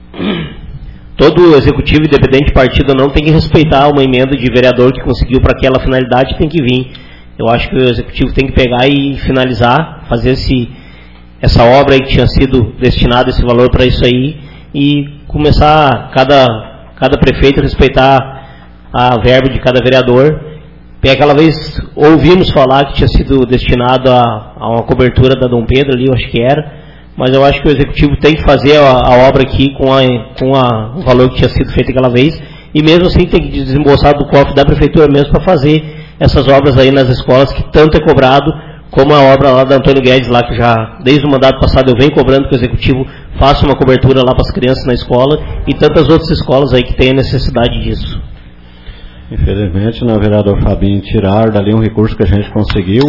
executivo, independente de partido, não tem que respeitar uma emenda de vereador que conseguiu para aquela finalidade, tem que vir. Eu acho que o executivo tem que pegar e finalizar, fazer essa obra aí que tinha sido destinado esse valor para isso aí e começar cada prefeito a respeitar a verba de cada vereador. Aquela vez ouvimos falar que tinha sido destinado a uma cobertura da Dom Pedro ali, eu acho que era. Mas eu acho que o Executivo tem que fazer a obra aqui com o valor que tinha sido feito aquela vez, e mesmo assim tem que desembolsar do cofre da Prefeitura mesmo para fazer essas obras aí nas escolas que tanto é cobrado, como a obra lá da Antônio Guedes, lá que já desde o mandato passado eu venho cobrando que o Executivo faça uma cobertura lá para as crianças na escola, e tantas outras escolas aí que têm a necessidade disso. Infelizmente, o vereador Fabinho tirar dali um recurso que a gente conseguiu,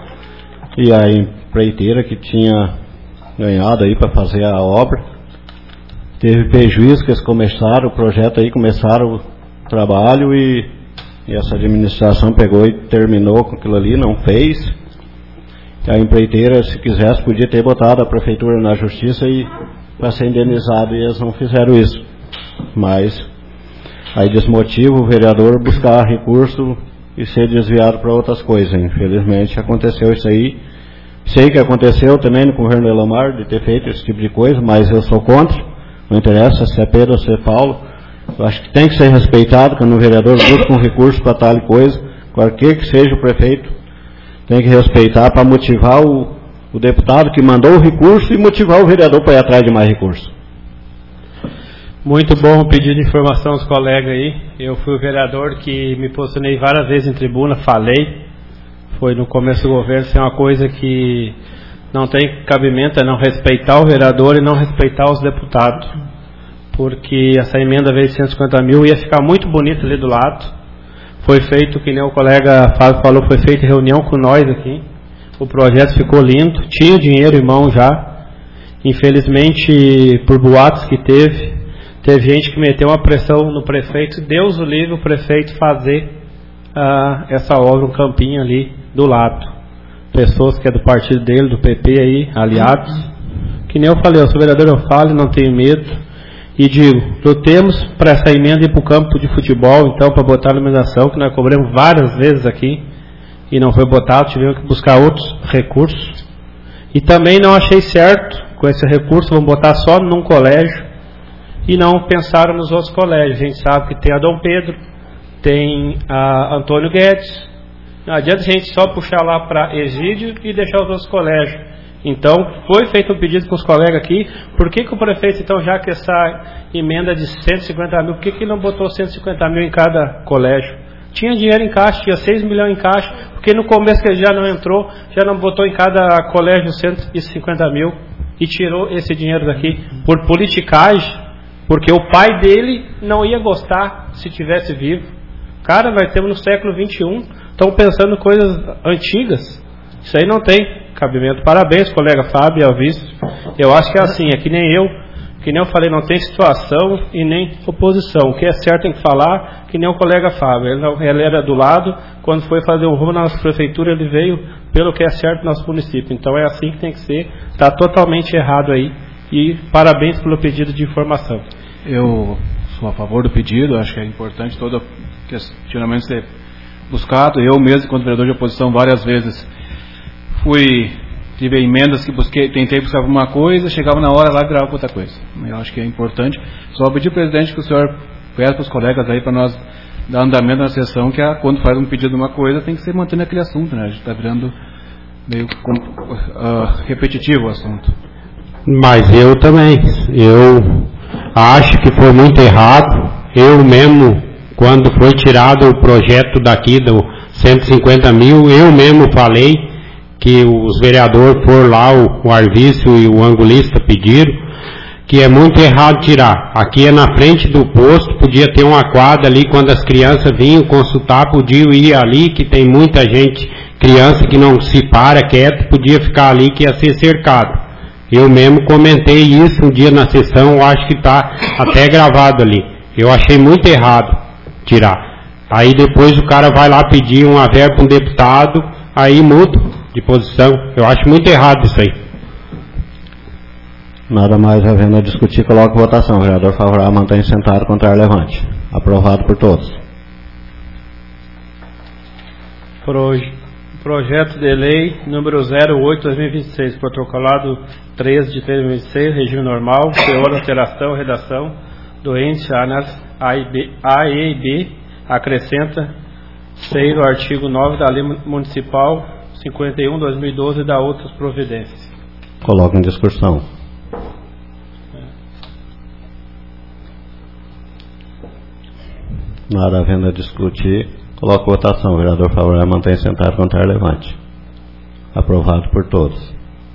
e a empreiteira que tinha ganhado aí para fazer a obra teve prejuízo, que eles começaram o projeto aí, começaram o trabalho e essa administração pegou e terminou com aquilo ali, não fez. A empreiteira, se quisesse, podia ter botado a prefeitura na justiça e para ser indenizado, e eles não fizeram isso. Mas aí desmotiva o vereador buscar recurso e ser desviado para outras coisas. Infelizmente aconteceu isso aí. Sei que aconteceu também no governo de Elomar de ter feito esse tipo de coisa, mas eu sou contra. Não interessa se é Pedro ou se é Paulo. Eu acho que tem que ser respeitado quando o vereador busca um recurso para tal coisa, qualquer que seja o prefeito, tem que respeitar para motivar o deputado que mandou o recurso e motivar o vereador para ir atrás de mais recurso. Muito bom o pedido de informação dos colegas aí. Eu fui o vereador que me posicionei várias vezes em tribuna, falei. Foi no começo do governo, isso é uma coisa que não tem cabimento, é não respeitar o vereador e não respeitar os deputados. Porque essa emenda veio de 150 mil, ia ficar muito bonita ali do lado. Foi feito, que nem o colega Fábio falou, foi feita reunião com nós aqui. O projeto ficou lindo, tinha o dinheiro em mão já. Infelizmente, por boatos que teve gente que meteu uma pressão no prefeito, Deus o livre o prefeito fazer essa obra, um campinho ali do lado. Pessoas que é do partido dele, do PP aí, aliados. Que nem eu falei, eu sou vereador, eu falo, não tenho medo. E digo, lutemos para essa emenda ir para o campo de futebol, então, para botar a iluminação, que nós cobramos várias vezes aqui, e não foi botado, tivemos que buscar outros recursos. E também não achei certo, com esse recurso, vamos botar só num colégio, e não pensaram nos outros colégios. A gente sabe que tem a Dom Pedro, tem a Antônio Guedes. Não adianta a gente só puxar lá para Egídio e deixar os outros colégios. Então, foi feito um pedido com os colegas aqui. Por que o prefeito, então, já que essa emenda de 150 mil, por que não botou 150 mil em cada colégio? Tinha dinheiro em caixa, tinha 6 milhões em caixa. Porque no começo que ele já não entrou, já não botou em cada colégio 150 mil e tirou esse dinheiro daqui por politicagem, porque o pai dele não ia gostar se tivesse vivo. Cara, nós temos no século XXI, estão pensando coisas antigas. Isso aí não tem cabimento. Parabéns, colega Fábio, ao vice. Eu acho que é assim, é que nem eu falei, não tem situação e nem oposição. O que é certo tem que falar, que nem o colega Fábio. Ele era do lado, quando foi fazer um rumo na nossa prefeitura, ele veio pelo que é certo no nosso município. Então é assim que tem que ser, está totalmente errado aí. E parabéns pelo pedido de informação. Eu sou a favor do pedido, acho que é importante todo questionamento ser buscado. Eu mesmo, enquanto vereador de oposição, várias vezes tive emendas que tentei buscar alguma coisa, chegava na hora lá e virava outra coisa. Eu acho que é importante. Só pedir, presidente, que o senhor peça para os colegas aí para nós dar andamento na sessão, que quando faz um pedido de uma coisa tem que ser mantendo aquele assunto, né? A gente está virando meio repetitivo o assunto. Mas eu também, eu acho que foi muito errado. Eu mesmo, quando foi tirado o projeto daqui do 150 mil, eu mesmo falei que os vereadores foram lá, o Arvício e o Angulista pediram, que é muito errado tirar. Aqui é na frente do posto, podia ter uma quadra ali, quando as crianças vinham consultar, podiam ir ali, que tem muita gente, criança que não se para quieto, podia ficar ali, que ia ser cercado. Eu mesmo comentei isso um dia na sessão, acho que está até gravado ali. Eu achei muito errado tirar. Aí depois o cara vai lá pedir uma verba para um deputado, aí muda de posição. Eu acho muito errado isso aí. Nada mais havendo a discutir, coloco votação. Vereador favorável, mantém sentado, contrário, levante. Aprovado por todos. Projeto de lei número 08/2026, protocolado 13 de 2026, regime normal, teor, alteração, redação do índice A e B, acrescenta o artigo 9 da Lei Municipal 51/2012 e da outras providências. Coloco em discussão. Nada havendo a discutir, coloco votação. Vereador favorável, mantém sentado, contrário, levante. Aprovado por todos.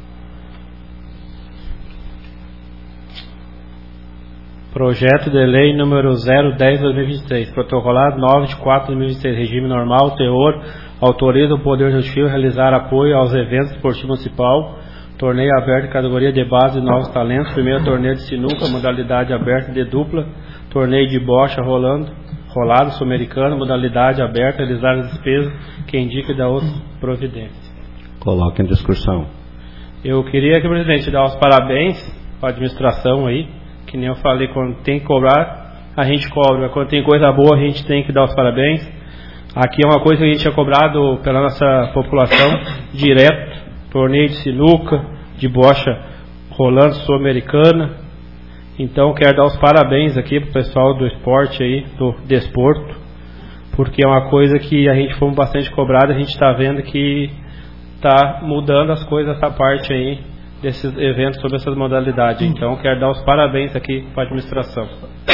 Projeto de lei número 010/2023, protocolado 9 de 4/2026, regime normal, teor, autoriza o Poder Judiciário a realizar apoio aos eventos esportivos municipal, torneio aberto categoria de base e novos talentos, primeiro torneio de sinuca, modalidade aberta de dupla, torneio de bocha rolado sul-americano, modalidade aberta, realizar as despesas que indica da outra providência. Coloque em discussão. Eu queria que o presidente dê os parabéns para a administração aí, que nem eu falei, quando tem que cobrar, a gente cobra, quando tem coisa boa a gente tem que dar os parabéns. Aqui é uma coisa que a gente é cobrado pela nossa população direto, torneio de sinuca, de bocha rolando sul-americana. Então quero dar os parabéns aqui pro pessoal do esporte aí, do desporto, porque é uma coisa que a gente foi bastante cobrado, a gente está vendo que está mudando as coisas, essa parte aí desses eventos sobre essas modalidades. Então quero dar os parabéns aqui para a administração.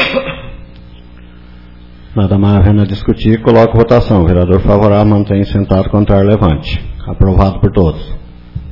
Nada mais havendo a discutir, coloco votação. Vereador favorável, mantém sentado, contrário, levante. Aprovado por todos.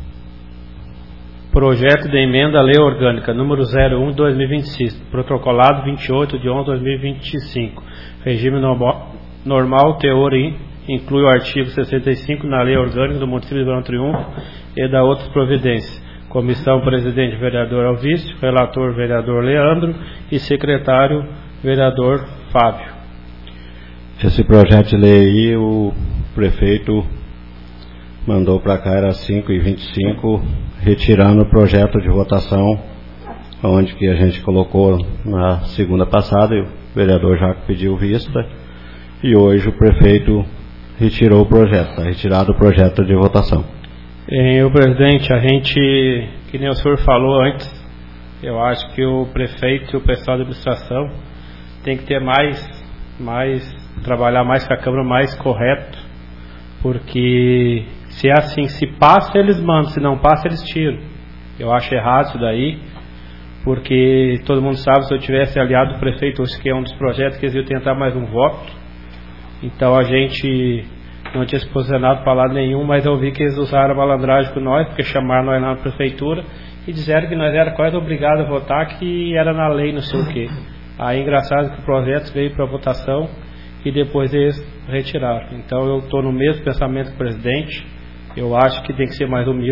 Projeto de emenda à Lei Orgânica número 01/2026, protocolado 28 de 11/2025. Regime normal, teor inclui o artigo 65 na Lei Orgânica do município de Ribeirão Triunfo e da outras providências. Comissão presidente vereador Alvício, relator vereador Leandro e secretário vereador Fábio. Esse projeto de lei aí, o prefeito mandou para cá, era 5h25, retirando o projeto de votação, onde que a gente colocou na segunda passada, e o vereador já pediu vista, e hoje o prefeito retirou o projeto, está retirado o projeto de votação. O presidente, a gente, que nem o senhor falou antes, eu acho que o prefeito e o pessoal da administração tem que ter trabalhar mais com a Câmara, mais correto, porque se é assim, se passa eles mandam, se não passa eles tiram. Eu acho errado isso daí, porque todo mundo sabe, se eu tivesse aliado o prefeito, isso que é um dos projetos que eles iam tentar mais um voto, então a gente não tinha se posicionado para lado nenhum, mas eu vi que eles usaram a malandragem com nós, porque chamaram nós lá na prefeitura e disseram que nós era quase obrigados a votar, que era na lei, não sei o quê. Aí engraçado que o projeto veio para votação e depois eles retiraram. Então eu estou no mesmo pensamento que o presidente. Eu acho que tem que ser mais humilde.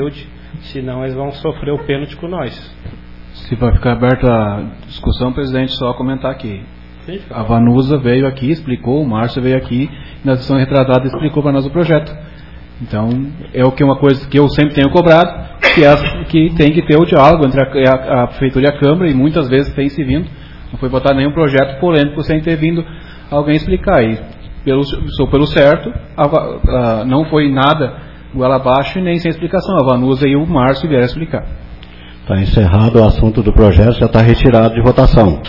senão eles vão sofrer o pênalti com nós. Se vai ficar aberta a discussão, presidente, só comentar aqui. Sim, a Vanusa veio aqui, explicou, o Márcio veio aqui, na sessão retratada explicou para nós o projeto. Então, é o que uma coisa que eu sempre tenho cobrado, que tem que ter o diálogo entre a Prefeitura e a Câmara, e muitas vezes tem se vindo. Não foi votado nenhum projeto polêmico sem ter vindo alguém explicar. E sou pelo certo, não foi nada goela abaixo e nem sem explicação. A Vanusa e o Márcio vieram explicar. Está encerrado o assunto do projeto, já está retirado de votação.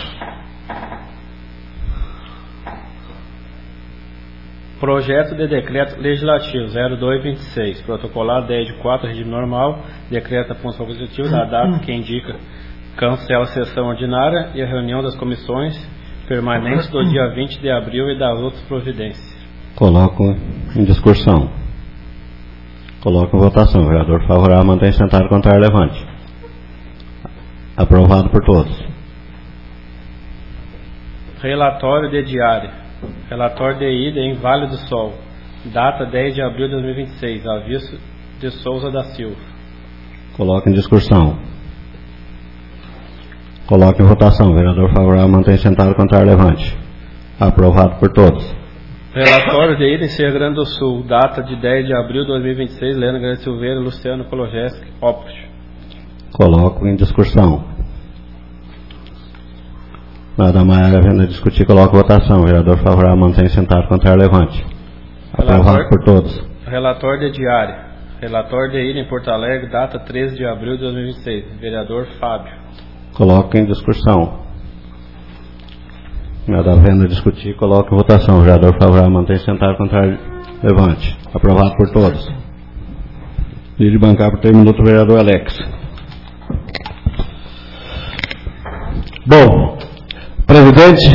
Projeto de decreto legislativo 0226, protocolado 10 de 4, regime normal, decreta pontos facultativos, a data que indica cancela a sessão ordinária e a reunião das comissões permanentes do dia 20 de abril e das outras providências. Coloco em discussão. Coloco em votação. Vereador favorável, mantém sentado, contrário, levante. Aprovado por todos. Relatório de diária. Relatório de ida em Vale do Sol. Data 10 de abril de 2026. Aviso de Souza da Silva. Coloco em discussão. Coloco em votação. Vereador favorável, mantém sentado, contrário, levante. Aprovado por todos. Relatório de ida em Serra Grande do Sul. Data de 10 de abril de 2026. Leandro Grande Silveira, Luciano Kologeski, Opus. Coloco em discussão. Nada mais havendo a discutir, coloco votação. Vereador favorável, mantém sentado, contrário, levante. Aprovado por todos. Relatório de diária. Relatório de ida em Porto Alegre, data 13 de abril de 2026. Vereador Fábio. Coloco em discussão. Nada havendo a discutir, coloco em votação. Vereador favorável, mantém sentado, contrário, levante. Aprovado por todos. Líder de bancada por 3 minutos, vereador Alex. Bom, presidente,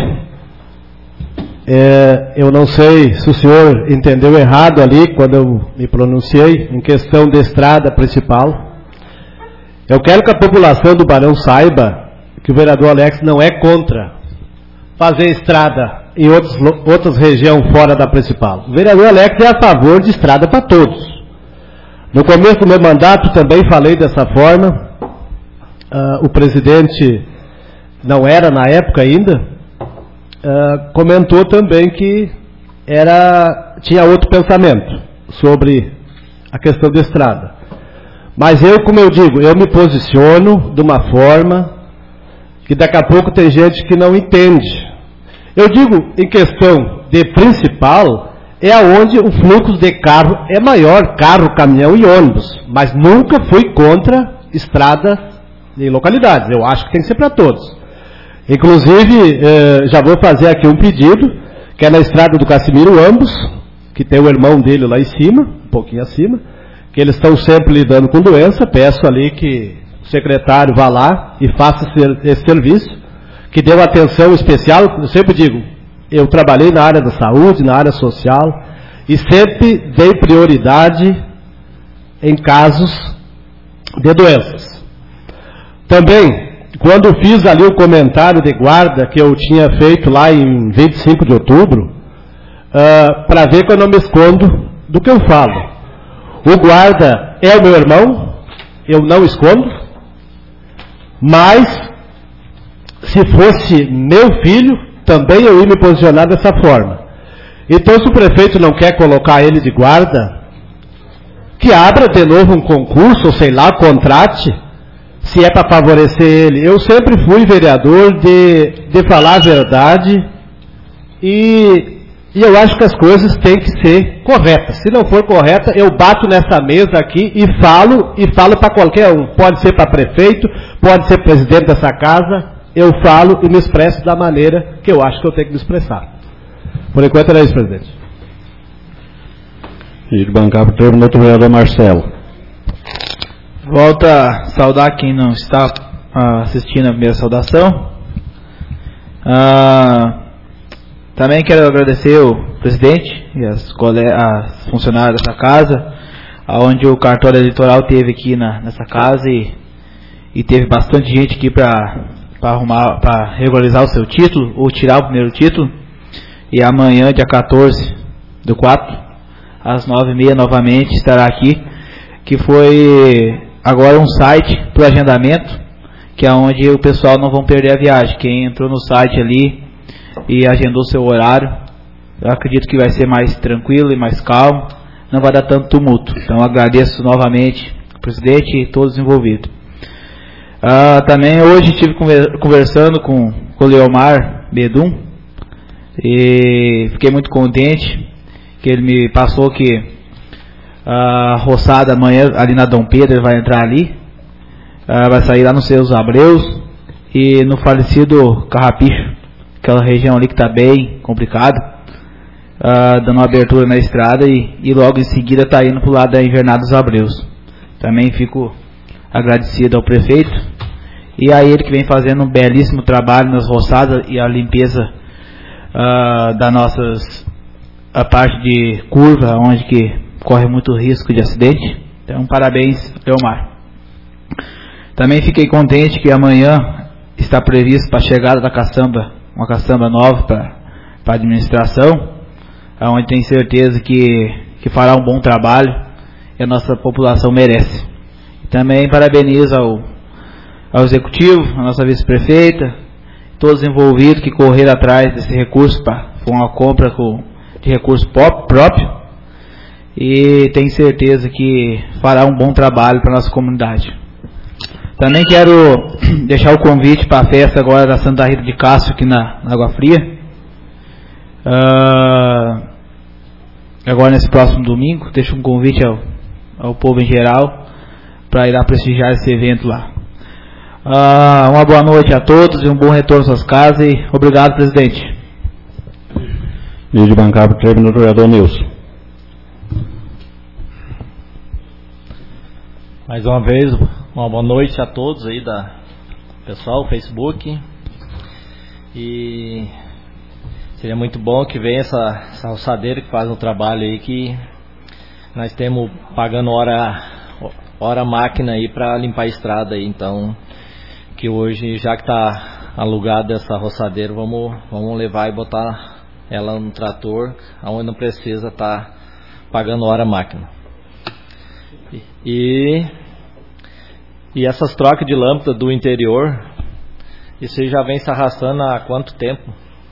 eu não sei se o senhor entendeu errado ali quando eu me pronunciei em questão de estrada principal. Eu quero que a população do Barão saiba que o vereador Alex não é contra fazer estrada em outras regiões fora da principal. O vereador Alex é a favor de estrada para todos. No começo do meu mandato também falei dessa forma. O presidente, não era na época ainda, comentou também que tinha outro pensamento sobre a questão da estrada. Mas eu, como eu digo, eu me posiciono de uma forma que daqui a pouco tem gente que não entende. Eu digo, em questão de principal, é aonde o fluxo de carro é maior, carro, caminhão e ônibus. Mas nunca fui contra estrada em localidades. Eu acho que tem que ser para todos. Inclusive, já vou fazer aqui um pedido, que é na estrada do Casimiro Ambos, que tem o irmão dele lá em cima, um pouquinho acima, que eles estão sempre lidando com doença. Peço ali que o secretário vá lá e faça esse serviço, que dê uma atenção especial. Eu sempre digo, eu trabalhei na área da saúde, na área social, e sempre dei prioridade em casos de doenças. Também, quando fiz ali o comentário de guarda que eu tinha feito lá em 25 de outubro, para ver que eu não me escondo do que eu falo. O guarda é o meu irmão, eu não escondo, mas se fosse meu filho, também eu ia me posicionar dessa forma. Então, se o prefeito não quer colocar ele de guarda, que abra de novo um concurso, ou sei lá, contrate, se é para favorecer ele. Eu sempre fui vereador de falar a verdade e eu acho que as coisas têm que ser corretas. Se não for correta, eu bato nessa mesa aqui e falo para qualquer um. Pode ser para prefeito, pode ser presidente dessa casa. Eu falo e me expresso da maneira que eu acho que eu tenho que me expressar. Por enquanto era isso, presidente. E de bancada por 3 minutos, vereador Marcelo. Volto a saudar quem não está assistindo a primeira saudação. Também quero agradecer o presidente e as funcionárias dessa casa, onde o cartório eleitoral teve aqui nessa casa e teve bastante gente aqui para regularizar o seu título, ou tirar o primeiro título. E amanhã, dia 14/4, às 9h30, novamente estará aqui, que foi agora um site para o agendamento, que é onde o pessoal não vão perder a viagem. Quem entrou no site ali e agendou seu horário, eu acredito que vai ser mais tranquilo e mais calmo, não vai dar tanto tumulto. Então agradeço novamente ao presidente e todos os envolvidos. Também hoje estive conversando com o Leomar Bedum e fiquei muito contente que ele me passou que a roçada amanhã ali na Dom Pedro vai entrar ali, vai sair lá nos Seus Abreus e no falecido Carrapicho, aquela região ali que está bem complicado, dando uma abertura na estrada e logo em seguida está indo para o lado da Invernada dos Abreus. Também fico agradecido ao prefeito e a ele que vem fazendo um belíssimo trabalho nas roçadas e a limpeza da a parte de curva, onde que corre muito risco de acidente. Então, parabéns, Leomar. Também fiquei contente que amanhã está previsto para a chegada da caçamba, uma caçamba nova para a administração, onde tem certeza que fará um bom trabalho e a nossa população merece. Também parabenizo ao executivo, a nossa vice-prefeita, todos envolvidos que correram atrás desse recurso para uma compra de recurso próprio, e tenho certeza que fará um bom trabalho para a nossa comunidade. Também quero deixar o convite para a festa agora da Santa Rita de Castro aqui na Água Fria, agora nesse próximo domingo. Deixo um convite ao povo em geral para ir lá prestigiar esse evento lá. Uma boa noite a todos e um bom retorno às suas casas, e obrigado, presidente. Líder de bancada, termina o vereador Nilson. Mais uma vez, uma boa noite a todos aí pessoal do Facebook. E seria muito bom que venha essa roçadeira que faz um trabalho aí, que nós temos pagando hora máquina aí para limpar a estrada aí. Então, que hoje, já que está alugada essa roçadeira, vamos levar e botar ela no trator, onde não precisa estar pagando hora máquina. E essas trocas de lâmpada do interior, isso aí já vem se arrastando há quanto tempo?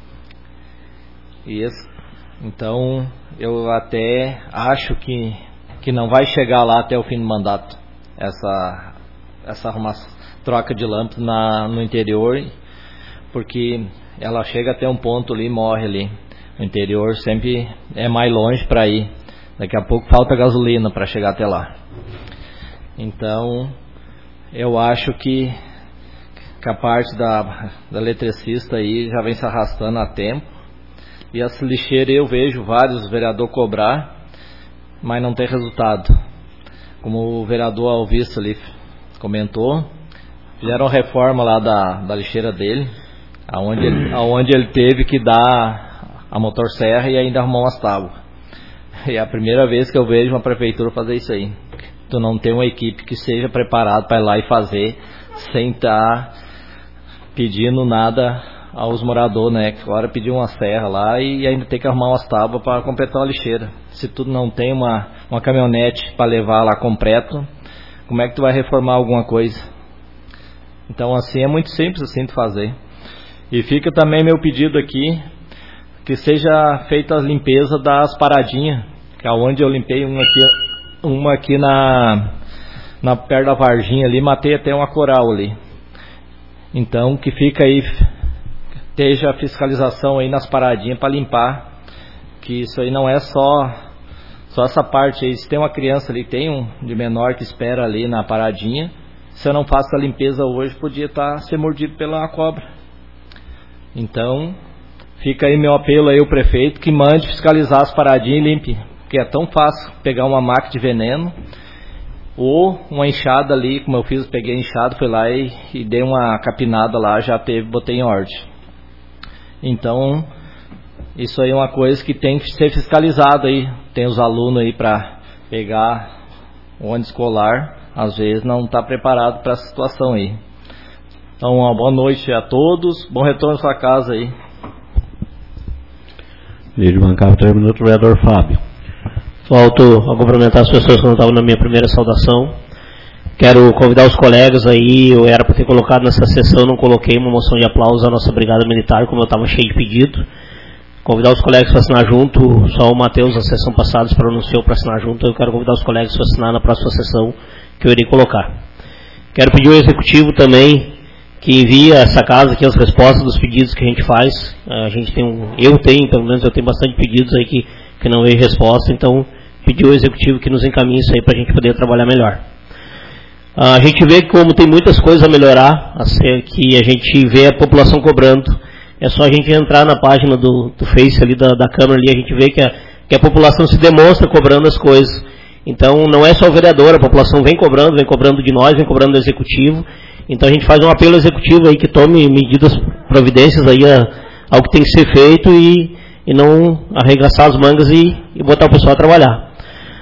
Então eu até acho que não vai chegar lá até o fim do mandato essa troca de lâmpada no interior, porque ela chega até um ponto ali e morre ali. O interior sempre é mais longe para ir. Daqui a pouco falta gasolina para chegar até lá. Então eu acho que a parte da eletricista aí já vem se arrastando há tempo. E essa lixeira eu vejo vários vereadores cobrar, mas não tem resultado. Como o vereador Alvisto ali comentou, fizeram reforma lá da lixeira dele, aonde ele teve que dar a motosserra e ainda arrumar umas tábuas. É a primeira vez que eu vejo uma prefeitura fazer isso aí. Tu não tem uma equipe que seja preparada para ir lá e fazer, sem estar pedindo nada aos moradores, né? Agora pedir uma serra lá e ainda tem que arrumar umas tábuas para completar uma lixeira. Se tu não tem uma caminhonete para levar lá completo, como é que tu vai reformar alguma coisa? Então assim, é muito simples assim de fazer. E fica também meu pedido aqui, que seja feita a limpeza das paradinhas, que é onde eu limpei uma aqui na perto da Varginha ali, matei até uma coral ali. Então que fica aí, esteja a fiscalização aí nas paradinhas para limpar, que isso aí não é só essa parte aí. Se tem uma criança ali, tem um de menor que espera ali na paradinha, se eu não faço a limpeza hoje, podia ser mordido pela cobra. Então fica aí meu apelo aí ao prefeito, que mande fiscalizar as paradinhas e limpe, porque é tão fácil pegar uma máquina de veneno ou uma enxada ali, como eu fiz, peguei a enxada, fui lá e dei uma capinada lá, botei em ordem. Então isso aí é uma coisa que tem que ser fiscalizada aí. Tem os alunos aí para pegar o ônibus escolar, às vezes não está preparado para essa situação aí. Então uma boa noite a todos, bom retorno à sua casa aí. Líder de bancada, 3 minutos, vereador Fábio. Volto a cumprimentar as pessoas que não estavam na minha primeira saudação. Quero convidar os colegas aí, eu era para ter colocado nessa sessão, não coloquei uma moção de aplauso à nossa Brigada Militar, como eu estava cheio de pedido. Convidar os colegas para assinar junto, só o Matheus, na sessão passada, se pronunciou para assinar junto, eu quero convidar os colegas para assinar na próxima sessão que eu irei colocar. Quero pedir ao Executivo também que envie a essa casa aqui as respostas dos pedidos que a gente faz. A gente tem, pelo menos eu tenho bastante pedidos aí que não vejo resposta, então pedir ao Executivo que nos encaminhe isso aí para a gente poder trabalhar melhor. A gente vê que como tem muitas coisas a melhorar, que a gente vê a população cobrando. É só a gente entrar na página do Face ali, da Câmara ali, a gente vê que a população se demonstra cobrando as coisas. Então não é só o vereador, a população vem cobrando de nós, vem cobrando do Executivo. Então a gente faz um apelo ao Executivo aí que tome medidas, providências aí ao que tem que ser feito e não arregaçar as mangas e botar o pessoal a trabalhar.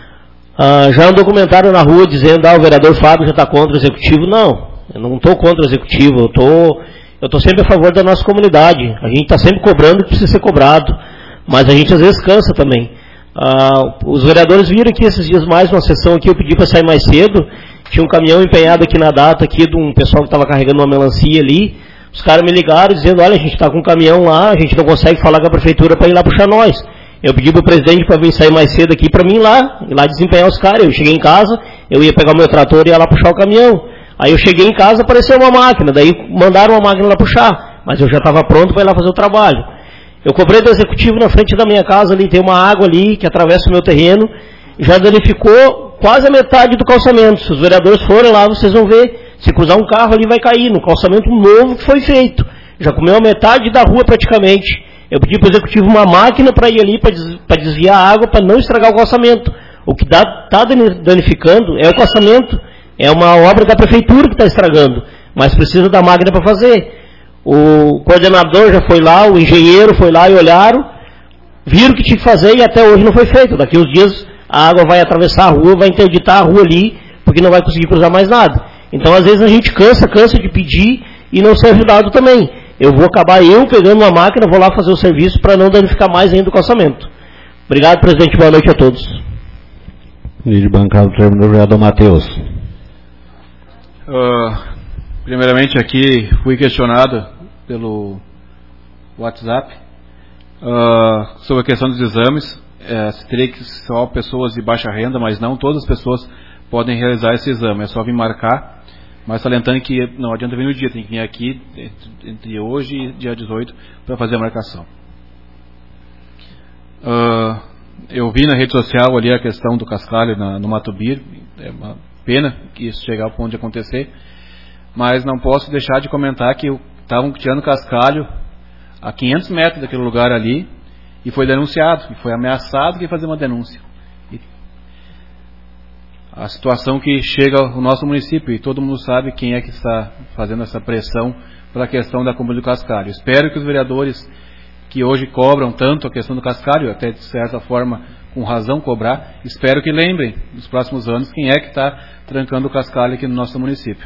Já um documentário na rua dizendo, o vereador Fábio já está contra o Executivo. Não, eu não estou contra o Executivo, eu estou sempre a favor da nossa comunidade. A gente está sempre cobrando o que precisa ser cobrado, mas a gente às vezes cansa também. Os vereadores viram aqui esses dias mais uma sessão aqui, eu pedi para sair mais cedo, tinha um caminhão empenhado aqui na data aqui de um pessoal que estava carregando uma melancia ali, os caras me ligaram dizendo, olha, a gente está com um caminhão lá, a gente não consegue falar com a prefeitura para ir lá puxar nós. Eu pedi para o presidente para vir sair mais cedo aqui para mim ir lá desempenhar os caras. Eu cheguei em casa, eu ia pegar o meu trator e ia lá puxar o caminhão. Aí eu cheguei em casa, apareceu uma máquina, daí mandaram uma máquina lá puxar, mas eu já estava pronto para ir lá fazer o trabalho. Eu cobrei do Executivo na frente da minha casa ali, tem uma água ali que atravessa o meu terreno, já danificou quase a metade do calçamento. Se os vereadores forem lá, vocês vão ver, se cruzar um carro ali vai cair, no calçamento novo que foi feito. Já comeu a metade da rua praticamente. Eu pedi para o Executivo uma máquina para ir ali, para desviar a água, para não estragar o calçamento. O que está danificando é o calçamento. É uma obra da prefeitura que está estragando, mas precisa da máquina para fazer. O coordenador já foi lá, o engenheiro foi lá e olharam, viram o que tinha que fazer e até hoje não foi feito. Daqui uns dias a água vai atravessar a rua, vai interditar a rua ali, porque não vai conseguir cruzar mais nada. Então às vezes a gente cansa de pedir e não ser ajudado também. Eu vou acabar pegando uma máquina, vou lá fazer o serviço para não danificar mais ainda o calçamento. Obrigado, presidente. Boa noite a todos. Líder de bancada, terminou o vereador Matheus. Primeiramente aqui fui questionado pelo WhatsApp sobre a questão dos exames. Se teria que ser só pessoas de baixa renda, mas não todas as pessoas podem realizar esse exame. É só vir marcar. Mas salientando que não adianta vir no dia, tem que vir aqui entre hoje e dia 18 para fazer a marcação. Eu vi na rede social ali a questão do cascalho no Matubir, é uma pena que isso chegue ao ponto de acontecer, mas não posso deixar de comentar que estavam tirando cascalho a 500 metros daquele lugar ali e foi denunciado, e foi ameaçado que ia fazer uma denúncia. A situação que chega ao nosso município, e todo mundo sabe quem é que está fazendo essa pressão para a questão da compra do cascalho. Espero que os vereadores que hoje cobram tanto a questão do cascalho, até de certa forma com razão cobrar, espero que lembrem nos próximos anos quem é que está trancando o cascalho aqui no nosso município.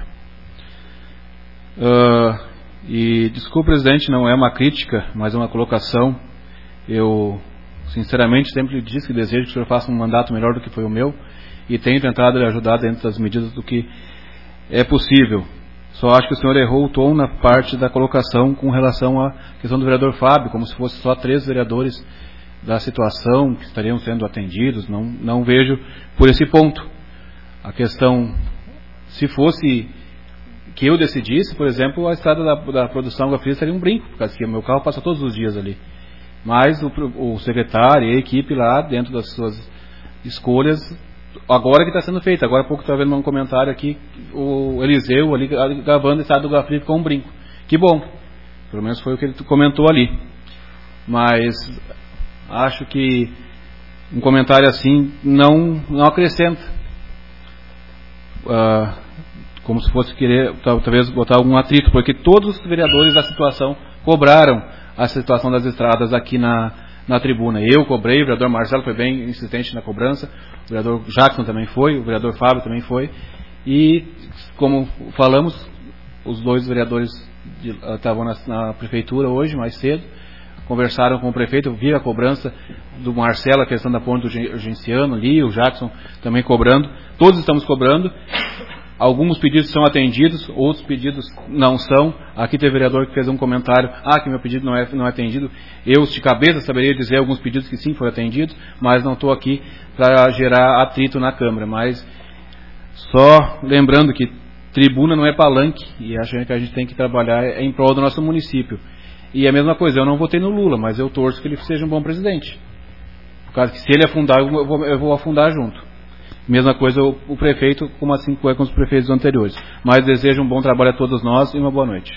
E desculpe, presidente, não é uma crítica, mas é uma colocação. Eu sinceramente sempre disse que desejo que o senhor faça um mandato melhor do que foi o meu, e tenho tentado lhe ajudar dentro das medidas do que é possível. Só acho que o senhor errou o tom na parte da colocação com relação à questão do vereador Fábio, como se fosse só 3 vereadores da situação que estariam sendo atendidos. Não vejo por esse ponto. A questão, se fosse que eu decidisse, por exemplo, a estrada da produção Água Fria seria um brinco, porque o meu carro passa todos os dias ali. Mas o secretário e a equipe lá, dentro das suas escolhas, agora que está sendo feito. Agora há pouco estava vendo um comentário aqui, o Eliseu ali gravando a estrada do Água Fria com um brinco. Que bom, pelo menos foi o que ele comentou ali. Mas acho que um comentário assim não acrescenta. Como se fosse querer talvez botar algum atrito, porque todos os vereadores da situação cobraram a situação das estradas aqui na tribuna. Eu cobrei, o vereador Marcelo foi bem insistente na cobrança, o vereador Jackson também foi, o vereador Fábio também foi, e como falamos, os 2 vereadores estavam na prefeitura hoje, mais cedo, conversaram com o prefeito, viram a cobrança do Marcelo, a questão da ponte do Urgenciano ali, o Jackson também cobrando, todos estamos cobrando, Alguns pedidos são atendidos, outros pedidos não são. Aqui tem vereador que fez um comentário, que meu pedido não é atendido. Eu, de cabeça, saberia dizer alguns pedidos que sim foram atendidos, mas não estou aqui para gerar atrito na Câmara. Mas só lembrando que tribuna não é palanque, e acho que a gente tem que trabalhar em prol do nosso município. E a mesma coisa, eu não votei no Lula, mas eu torço que ele seja um bom presidente. Por causa que se ele afundar, eu vou afundar junto. Mesma coisa o prefeito, como assim foi com os prefeitos anteriores. Mas desejo um bom trabalho a todos nós e uma boa noite.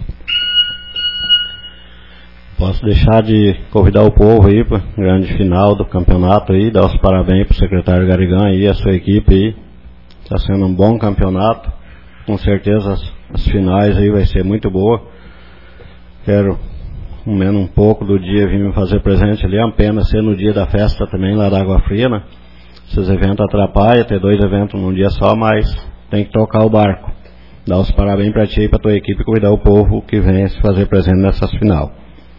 Posso deixar de convidar o povo aí para a grande final do campeonato aí, dar os parabéns para o secretário Garrigan e a sua equipe aí. Está sendo um bom campeonato. Com certeza as finais aí vai ser muito boa. Quero menos um pouco do dia vir me fazer presente ali. É uma pena ser no dia da festa também lá da Água Fria, né? Esses eventos atrapalham, ter 2 eventos num dia só, mas tem que tocar o barco. Dar os parabéns para ti e para tua equipe e convidar o povo que vem se fazer presente nessas final.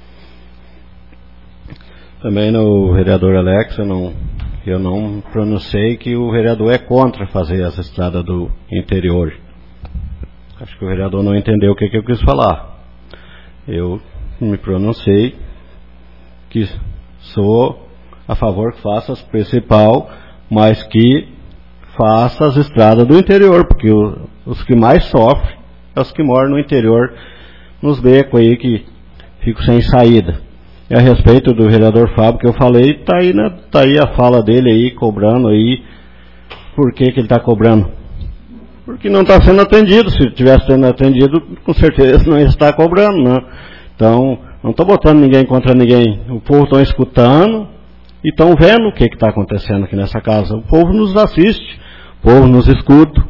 Também no vereador Alex, eu não pronunciei que o vereador é contra fazer essa estrada do interior. Acho que o vereador não entendeu o que eu quis falar. Eu me pronunciei que sou a favor que faça as principal, mas que faça as estradas do interior, porque os que mais sofrem é os que moram no interior, nos becos aí que ficam sem saída. E a respeito do vereador Fábio que eu falei, tá aí a fala dele aí, cobrando aí. Por que ele está cobrando? Porque não está sendo atendido. Se estivesse sendo atendido, com certeza não ia estar cobrando, né? Então, não estou botando ninguém contra ninguém. O povo está escutando e estão vendo o que está acontecendo aqui nessa casa. O povo nos assiste, o povo nos escuta.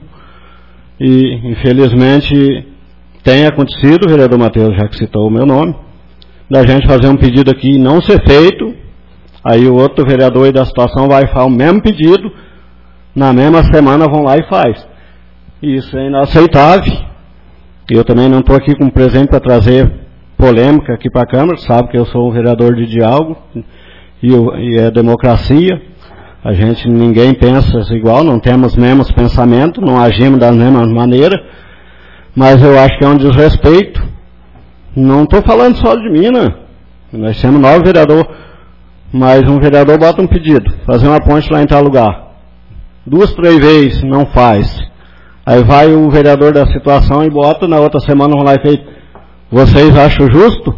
E, infelizmente, tem acontecido, o vereador Matheus já que citou o meu nome, da gente fazer um pedido aqui e não ser feito, aí o outro vereador aí da situação vai fazer o mesmo pedido, na mesma semana vão lá e faz. Isso é inaceitável. Eu também não estou aqui com presente para trazer polêmica aqui para a Câmara, sabe que eu sou um vereador de diálogo, e é democracia, ninguém pensa igual, não temos os mesmos pensamentos, não agimos da mesma maneira, mas eu acho que é um desrespeito. Não estou falando só de mim, né? Nós temos 9 vereadores, mas um vereador bota um pedido, fazer uma ponte lá em tal lugar. 2, 3 vezes, não faz. Aí vai o vereador da situação e bota, na outra semana vão lá e fez. Vocês acham justo?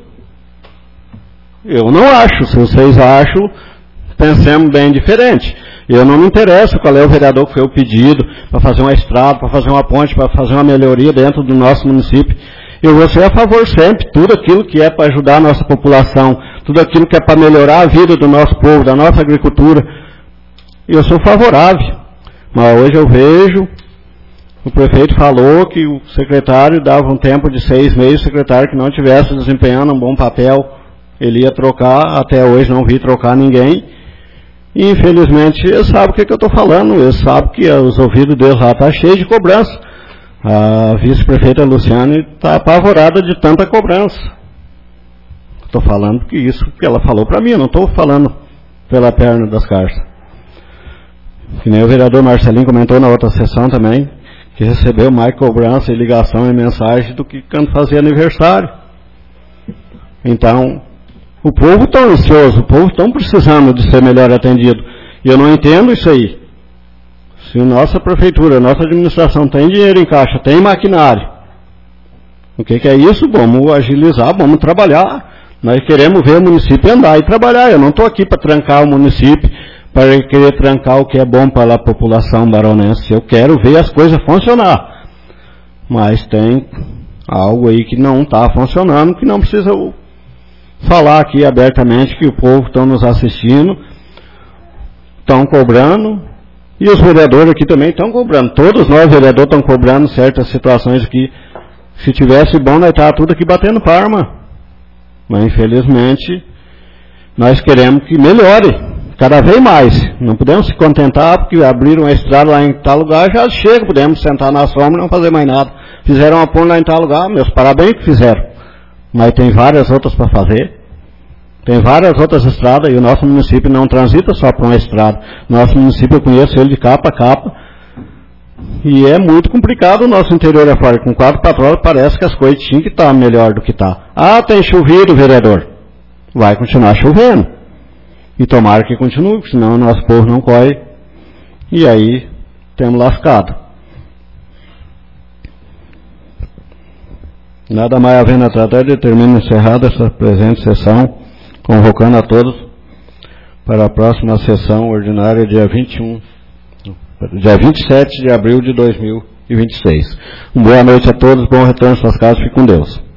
Eu não acho. Se vocês acham, pensemos bem diferente. Eu não me interesso qual é o vereador que foi o pedido para fazer uma estrada, para fazer uma ponte, para fazer uma melhoria dentro do nosso município. Eu vou ser a favor sempre, tudo aquilo que é para ajudar a nossa população, tudo aquilo que é para melhorar a vida do nosso povo, da nossa agricultura, eu sou favorável. Mas hoje eu vejo, o prefeito falou que o secretário dava um tempo de 6 meses, o secretário que não estivesse desempenhando um bom papel, ele ia trocar, até hoje não vi trocar ninguém, e infelizmente eles sabem o que eu estou falando, eles sabem que os ouvidos deles lá estão cheios de cobrança. A vice-prefeita Luciane está apavorada de tanta cobrança. Estou falando que isso que ela falou para mim, não estou falando pela perna das carças. Que nem o vereador Marcelinho comentou na outra sessão também, que recebeu mais cobrança e ligação e mensagem do que quando fazia aniversário. Então, o povo está ansioso, o povo está precisando de ser melhor atendido. E eu não entendo isso aí. Se a nossa prefeitura, a nossa administração tem dinheiro em caixa, tem maquinário, o que é isso? Vamos agilizar, vamos trabalhar. Nós queremos ver o município andar e trabalhar. Eu não estou aqui para trancar o município, para querer trancar o que é bom para a população baronense. Eu quero ver as coisas funcionar. Mas tem algo aí que não está funcionando, que não precisa falar aqui abertamente, que o povo está nos assistindo, estão cobrando. E os vereadores aqui também estão cobrando. Todos nós, vereadores, estão cobrando certas situações aqui. Se tivesse bom, nós estávamos tudo aqui batendo palma. Mas, infelizmente, nós queremos que melhore cada vez mais. Não podemos se contentar porque abriram uma estrada lá em tal lugar, já chega, podemos sentar na sombra e não fazer mais nada. Fizeram uma ponte lá em tal lugar, meus parabéns que fizeram. Mas tem várias outras para fazer. Tem várias outras estradas e o nosso município não transita só por uma estrada. Nosso município, eu conheço ele de capa a capa. E é muito complicado o nosso interior afora. Com 4 patrulhas parece que as coisas tinham que estar melhor do que está. Ah, tem chovido, vereador. Vai continuar chovendo. E tomara que continue, porque senão o nosso povo não corre. E aí, temos lascado. Nada mais havendo a tratar, determino encerrada essa presente sessão, convocando a todos para a próxima sessão ordinária, dia 27 de abril de 2026. Boa noite a todos, bom retorno às suas casas, fiquem com Deus.